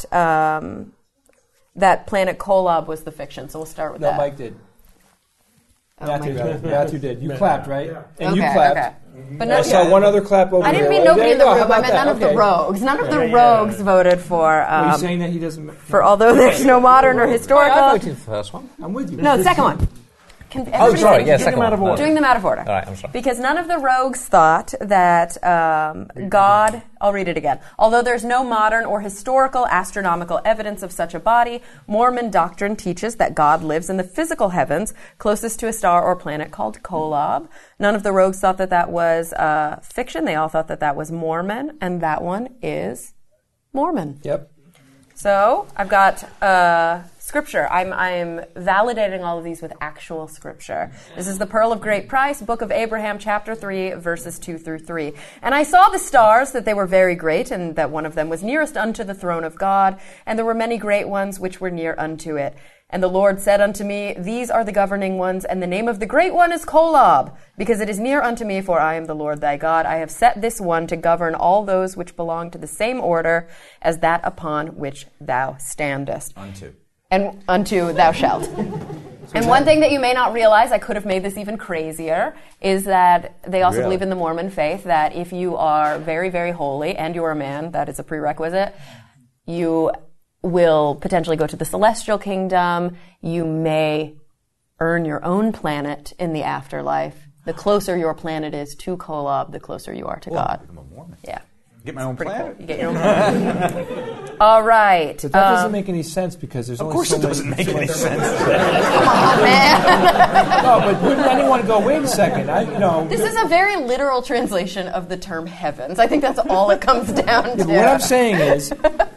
that planet Kolob was the fiction. So we'll start with
No,
that.
Mike did.
Oh,
Matthew
Mike
did. Matthew did. You clapped, right? And
Okay,
you clapped.
okay. But
I saw one other clap over
I didn't
there.
mean nobody in the
How
room. I
about
meant
that?
none of the
Okay.
rogues. None of the rogues voted for.
Are you saying that he doesn't?
For although there's no modern or historical.
I voted for the first one.
I'm with you.
No, the second one.
Doing them
out of order. Doing them out of order.
All right, I'm sorry.
Because none of the rogues thought that God, I'll read it again. Although there's no modern or historical astronomical evidence of such a body, Mormon doctrine teaches that God lives in the physical heavens closest to a star or planet called Kolob. None of the rogues thought that was fiction. They all thought that was Mormon, and that one is Mormon.
Yep.
So I've got scripture. I'm validating all of these with actual scripture. This is the Pearl of Great Price, Book of Abraham, chapter 3, verses 2 through 3. And I saw the stars, that they were very great, and that one of them was nearest unto the throne of God, and there were many great ones which were near unto it. And the Lord said unto me, These are the governing ones, and the name of the great one is Kolob, because it is near unto me, for I am the Lord thy God. I have set this one to govern all those which belong to the same order as that upon which thou standest. And unto thou shalt. And one thing that you may not realize, I could have made this even crazier, is that they also believe in the Mormon faith that if you are very, very holy and you're a man, that is a prerequisite, you will potentially go to the celestial kingdom. You may earn your own planet in the afterlife. The closer your planet is to Kolob, the closer you are to God.
I'm a Mormon.
Yeah.
Get my own planet.
Cool. You get your own planet. All right.
But that doesn't make any sense because there's
Of
only
course
so
it doesn't
many,
make any sense.
Oh, man.
No, but wouldn't anyone go, wait a second,
This is a very literal translation of the term heavens. I think that's all it comes down to.
What I'm saying is,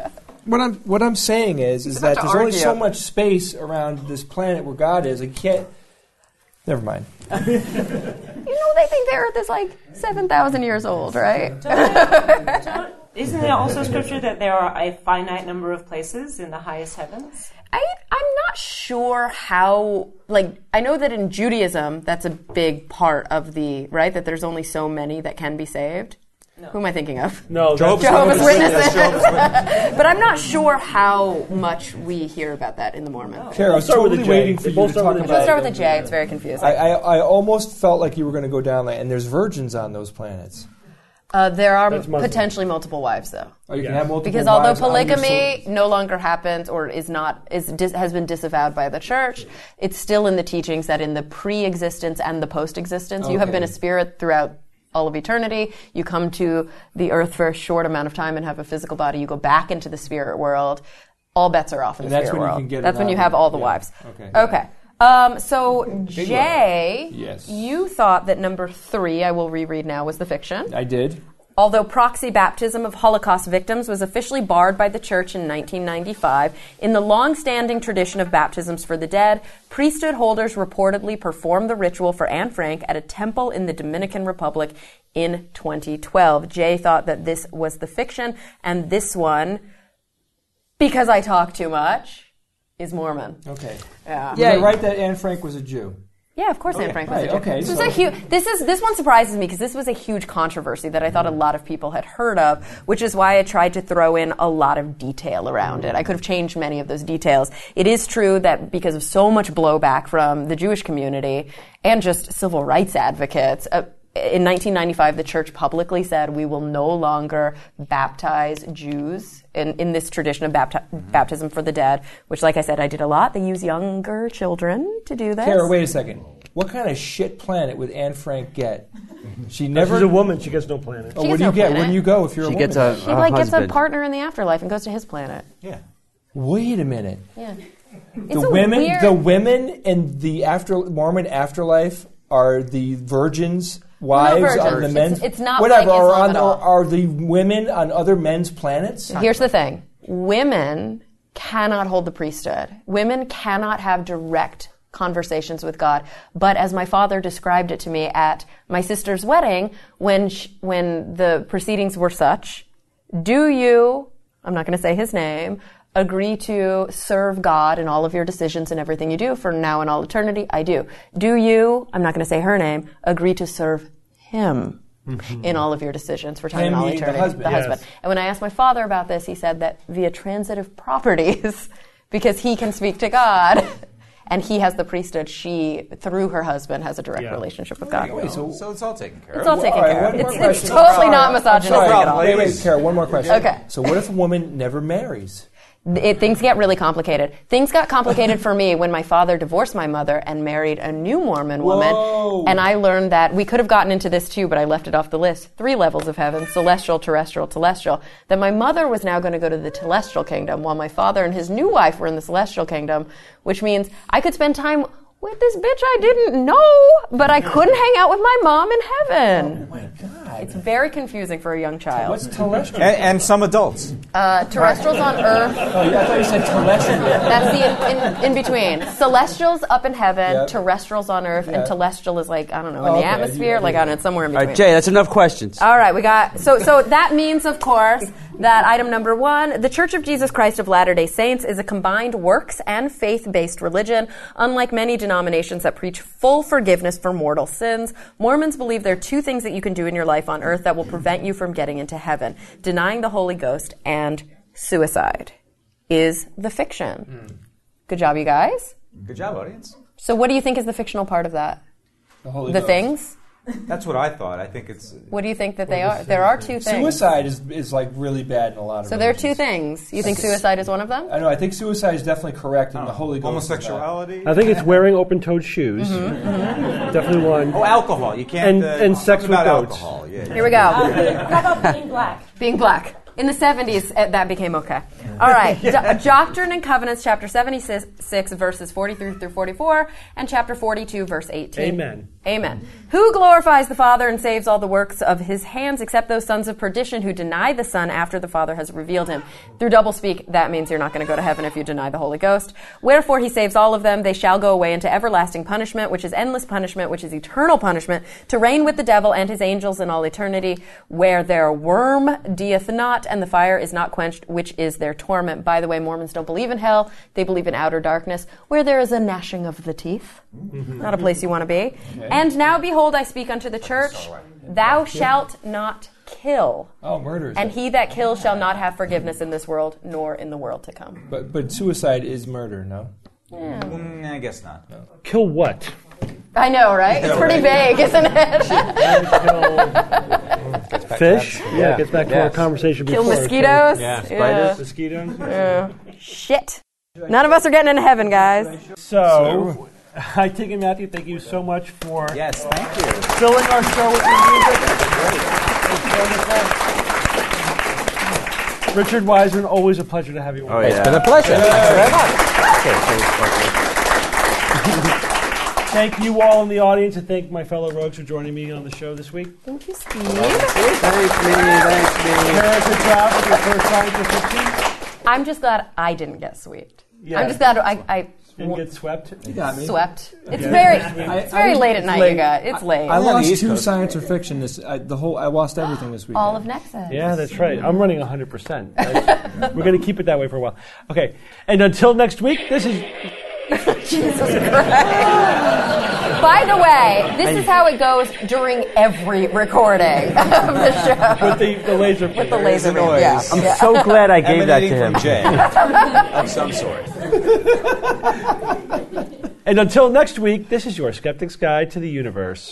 what I'm saying is that
about to
there's only
argue.
so much space around this planet where God is. I can't. Never mind.
They think the Earth is like 7,000 years old, right?
Isn't there also scripture that there are a finite number of places in the highest heavens?
I'm not sure how, I know that in Judaism, that's a big part of that there's only so many that can be saved. No. Who am I thinking of?
No,
Jehovah's Witnesses. But I'm not sure how much we hear about that in the Mormon.
Kara, I was totally waiting for you to talk about it.
We'll start with a J. It's very confusing.
I almost felt like you were going to go down that, and there's virgins on those planets.
There are potentially multiple wives, though.
Oh, you can have multiple
because
wives.
Although polygamy no longer happens or has been disavowed by the church, it's still in the teachings that in the pre-existence and the post-existence, you have been a spirit throughout all of eternity. You come to the earth for a short amount of time and have a physical body. You go back into the spirit world. All bets are off in the spirit world. That's when you have all the wives. Okay. So, Jay, you thought that number 3, I will reread now, was the fiction.
I did.
Although proxy baptism of Holocaust victims was officially barred by the church in 1995, in the long-standing tradition of baptisms for the dead, priesthood holders reportedly performed the ritual for Anne Frank at a temple in the Dominican Republic in 2012. Jay thought that this was the fiction, and this one, because I talk too much, is Mormon.
Okay.
Yeah.
Was I right that Anne Frank was a Jew?
Yeah, of course Anne Frank was a Jew.
Okay.
This one surprises me because this was a huge controversy that I thought a lot of people had heard of, which is why I tried to throw in a lot of detail around it. I could have changed many of those details. It is true that because of so much blowback from the Jewish community and just civil rights advocates, in 1995, the church publicly said we will no longer baptize Jews in this tradition of baptism for the dead, which, like I said, I did a lot. They use younger children to do this.
Kara, wait a second. What kind of shit planet would Anne Frank get?
She's a woman. She gets no planet.
What do you get? Where do you go if you're a woman?
She gets a partner in the afterlife and goes to his planet.
Yeah. Wait a minute.
Yeah.
The women in the Mormon afterlife are the virgins. Wives on the men's.
It's not
whatever.
like Islam at all.
Are the women on other men's planets?
Here's the thing: women cannot hold the priesthood. Women cannot have direct conversations with God. But as my father described it to me at my sister's wedding, when the proceedings were such, do you? I'm not going to say his name. Agree to serve God in all of your decisions and everything you do for now and all eternity? I do. Do you, I'm not going to say her name, agree to serve him in all of your decisions for time and all eternity?
The husband.
And when I asked my father about this, he said that via transitive properties, because he can speak to God and he has the priesthood, she, through her husband, has a direct relationship with God.
Wait, so it's all taken care of.
It's all taken care of.
It's
totally not misogynistic at all.
Wait, Kara, one more question.
Okay.
So what if a woman never marries?
Things get really complicated. Things got complicated for me when my father divorced my mother and married a new Mormon woman.
Whoa.
And I learned that, we could have gotten into this too, but I left it off the list. 3 levels of heaven: celestial, terrestrial, telestial. That my mother was now going to go to the telestial kingdom while my father and his new wife were in the celestial kingdom, which means I could spend time with this bitch I didn't know, but I couldn't hang out with my mom in heaven.
Oh my God.
It's very confusing for a young child.
What's telestial?
And some adults.
Terrestrials on Earth.
Oh, I thought you said telestial.
That's the in between. Celestials up in heaven, terrestrials on Earth, and telestial is in the atmosphere. I don't know, it's somewhere in between.
All right, Jay, that's enough questions.
All right, we got so that means, of course, that item number 1, the Church of Jesus Christ of Latter-day Saints is a combined works and faith-based religion. Unlike many denominations that preach full forgiveness for mortal sins, Mormons believe there are 2 things that you can do in your life on earth that will prevent you from getting into heaven: denying the Holy Ghost and suicide. Is the fiction. Good job, you guys.
Good job, audience.
So what do you think is the fictional part of that?
The Holy
The
Ghost.
things?
That's what I thought. I think it's...
What do you think that they are? There are 2 things.
Suicide is really bad in a lot of
So there are 2
religions.
things. You think suicide is one of them?
I know. I think suicide is definitely correct, and the Holy Ghost.
Homosexuality.
I think it's wearing open-toed shoes. Definitely one.
Oh, alcohol. You can't...
And sex with
about
goats.
alcohol. Yeah.
Here we go.
How about being black?
Being black. In the 70s, that became okay. All right. Doctrine and Covenants, chapter 76, verses 43 through 44, and chapter 42, verse 18.
Amen.
Amen. Who glorifies the Father and saves all the works of his hands, except those sons of perdition who deny the Son after the Father has revealed him? Through doublespeak, that means you're not going to go to heaven if you deny the Holy Ghost. Wherefore he saves all of them. They shall go away into everlasting punishment, which is endless punishment, which is eternal punishment, to reign with the devil and his angels in all eternity, where their worm deeth not, and the fire is not quenched, which is their torment. By the way, Mormons don't believe in hell. They believe in outer darkness, where there is a gnashing of the teeth. Not a place you want to be. And now, behold, I speak unto the church, thou shalt not kill.
Oh, murder.
And he that kills shall not have forgiveness in this world, nor in the world to come.
But suicide is murder, no?
I guess not. No.
Kill what?
I know, right? It's pretty vague, isn't it?
Fish? Yeah, gets back to our conversation before.
Kill mosquitoes?
Yeah, spiders.
Mosquitoes?
Yeah. Shit. None of us are getting into heaven, guys.
So, I take it, Matthew, thank you so much for
Yes, thank you.
filling our show with your music. Richard Wiseman, always a pleasure to have you on.
Oh, yeah.
It's been a pleasure. Thank you very much.
Thank you all in the audience, and thank my fellow rogues for joining me on the show this week.
Thank you, Steve.
Thanks, me.
Tara, good job with your first science fiction.
I'm just glad I didn't get sweet.
Yeah.
I'm just glad I
Didn't get swept.
You got me.
swept. It's very late at night, you guys. It's late.
I lost 2 science or fiction. I lost everything this week.
All of Nexus.
Yeah, that's right. I'm running 100%. We're going to keep it that way for a while. Okay, and until next week, this is...
Jesus Christ. By the way, this is how it goes during every recording of the show.
With the laser beam.
With the laser beam,
noise.
yeah.
I'm so glad I gave that to him.
From Jay of some sort.
And until next week, this is your Skeptic's Guide to the Universe.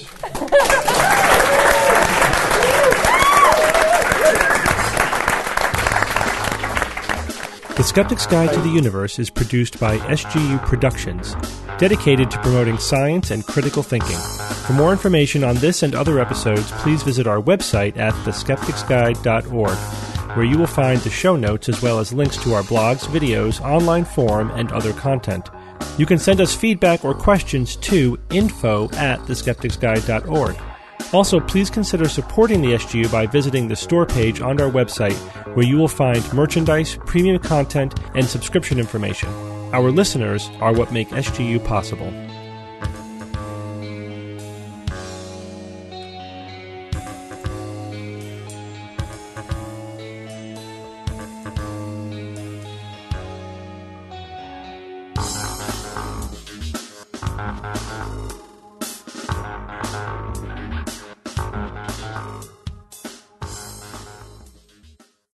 The Skeptic's Guide to the Universe is produced by SGU Productions, dedicated to promoting science and critical thinking. For more information on this and other episodes, please visit our website at theskepticsguide.org, where you will find the show notes as well as links to our blogs, videos, online forum, and other content. You can send us feedback or questions to info@theskepticsguide.org. Also, please consider supporting the SGU by visiting the store page on our website, where you will find merchandise, premium content, and subscription information. Our listeners are what make SGU possible.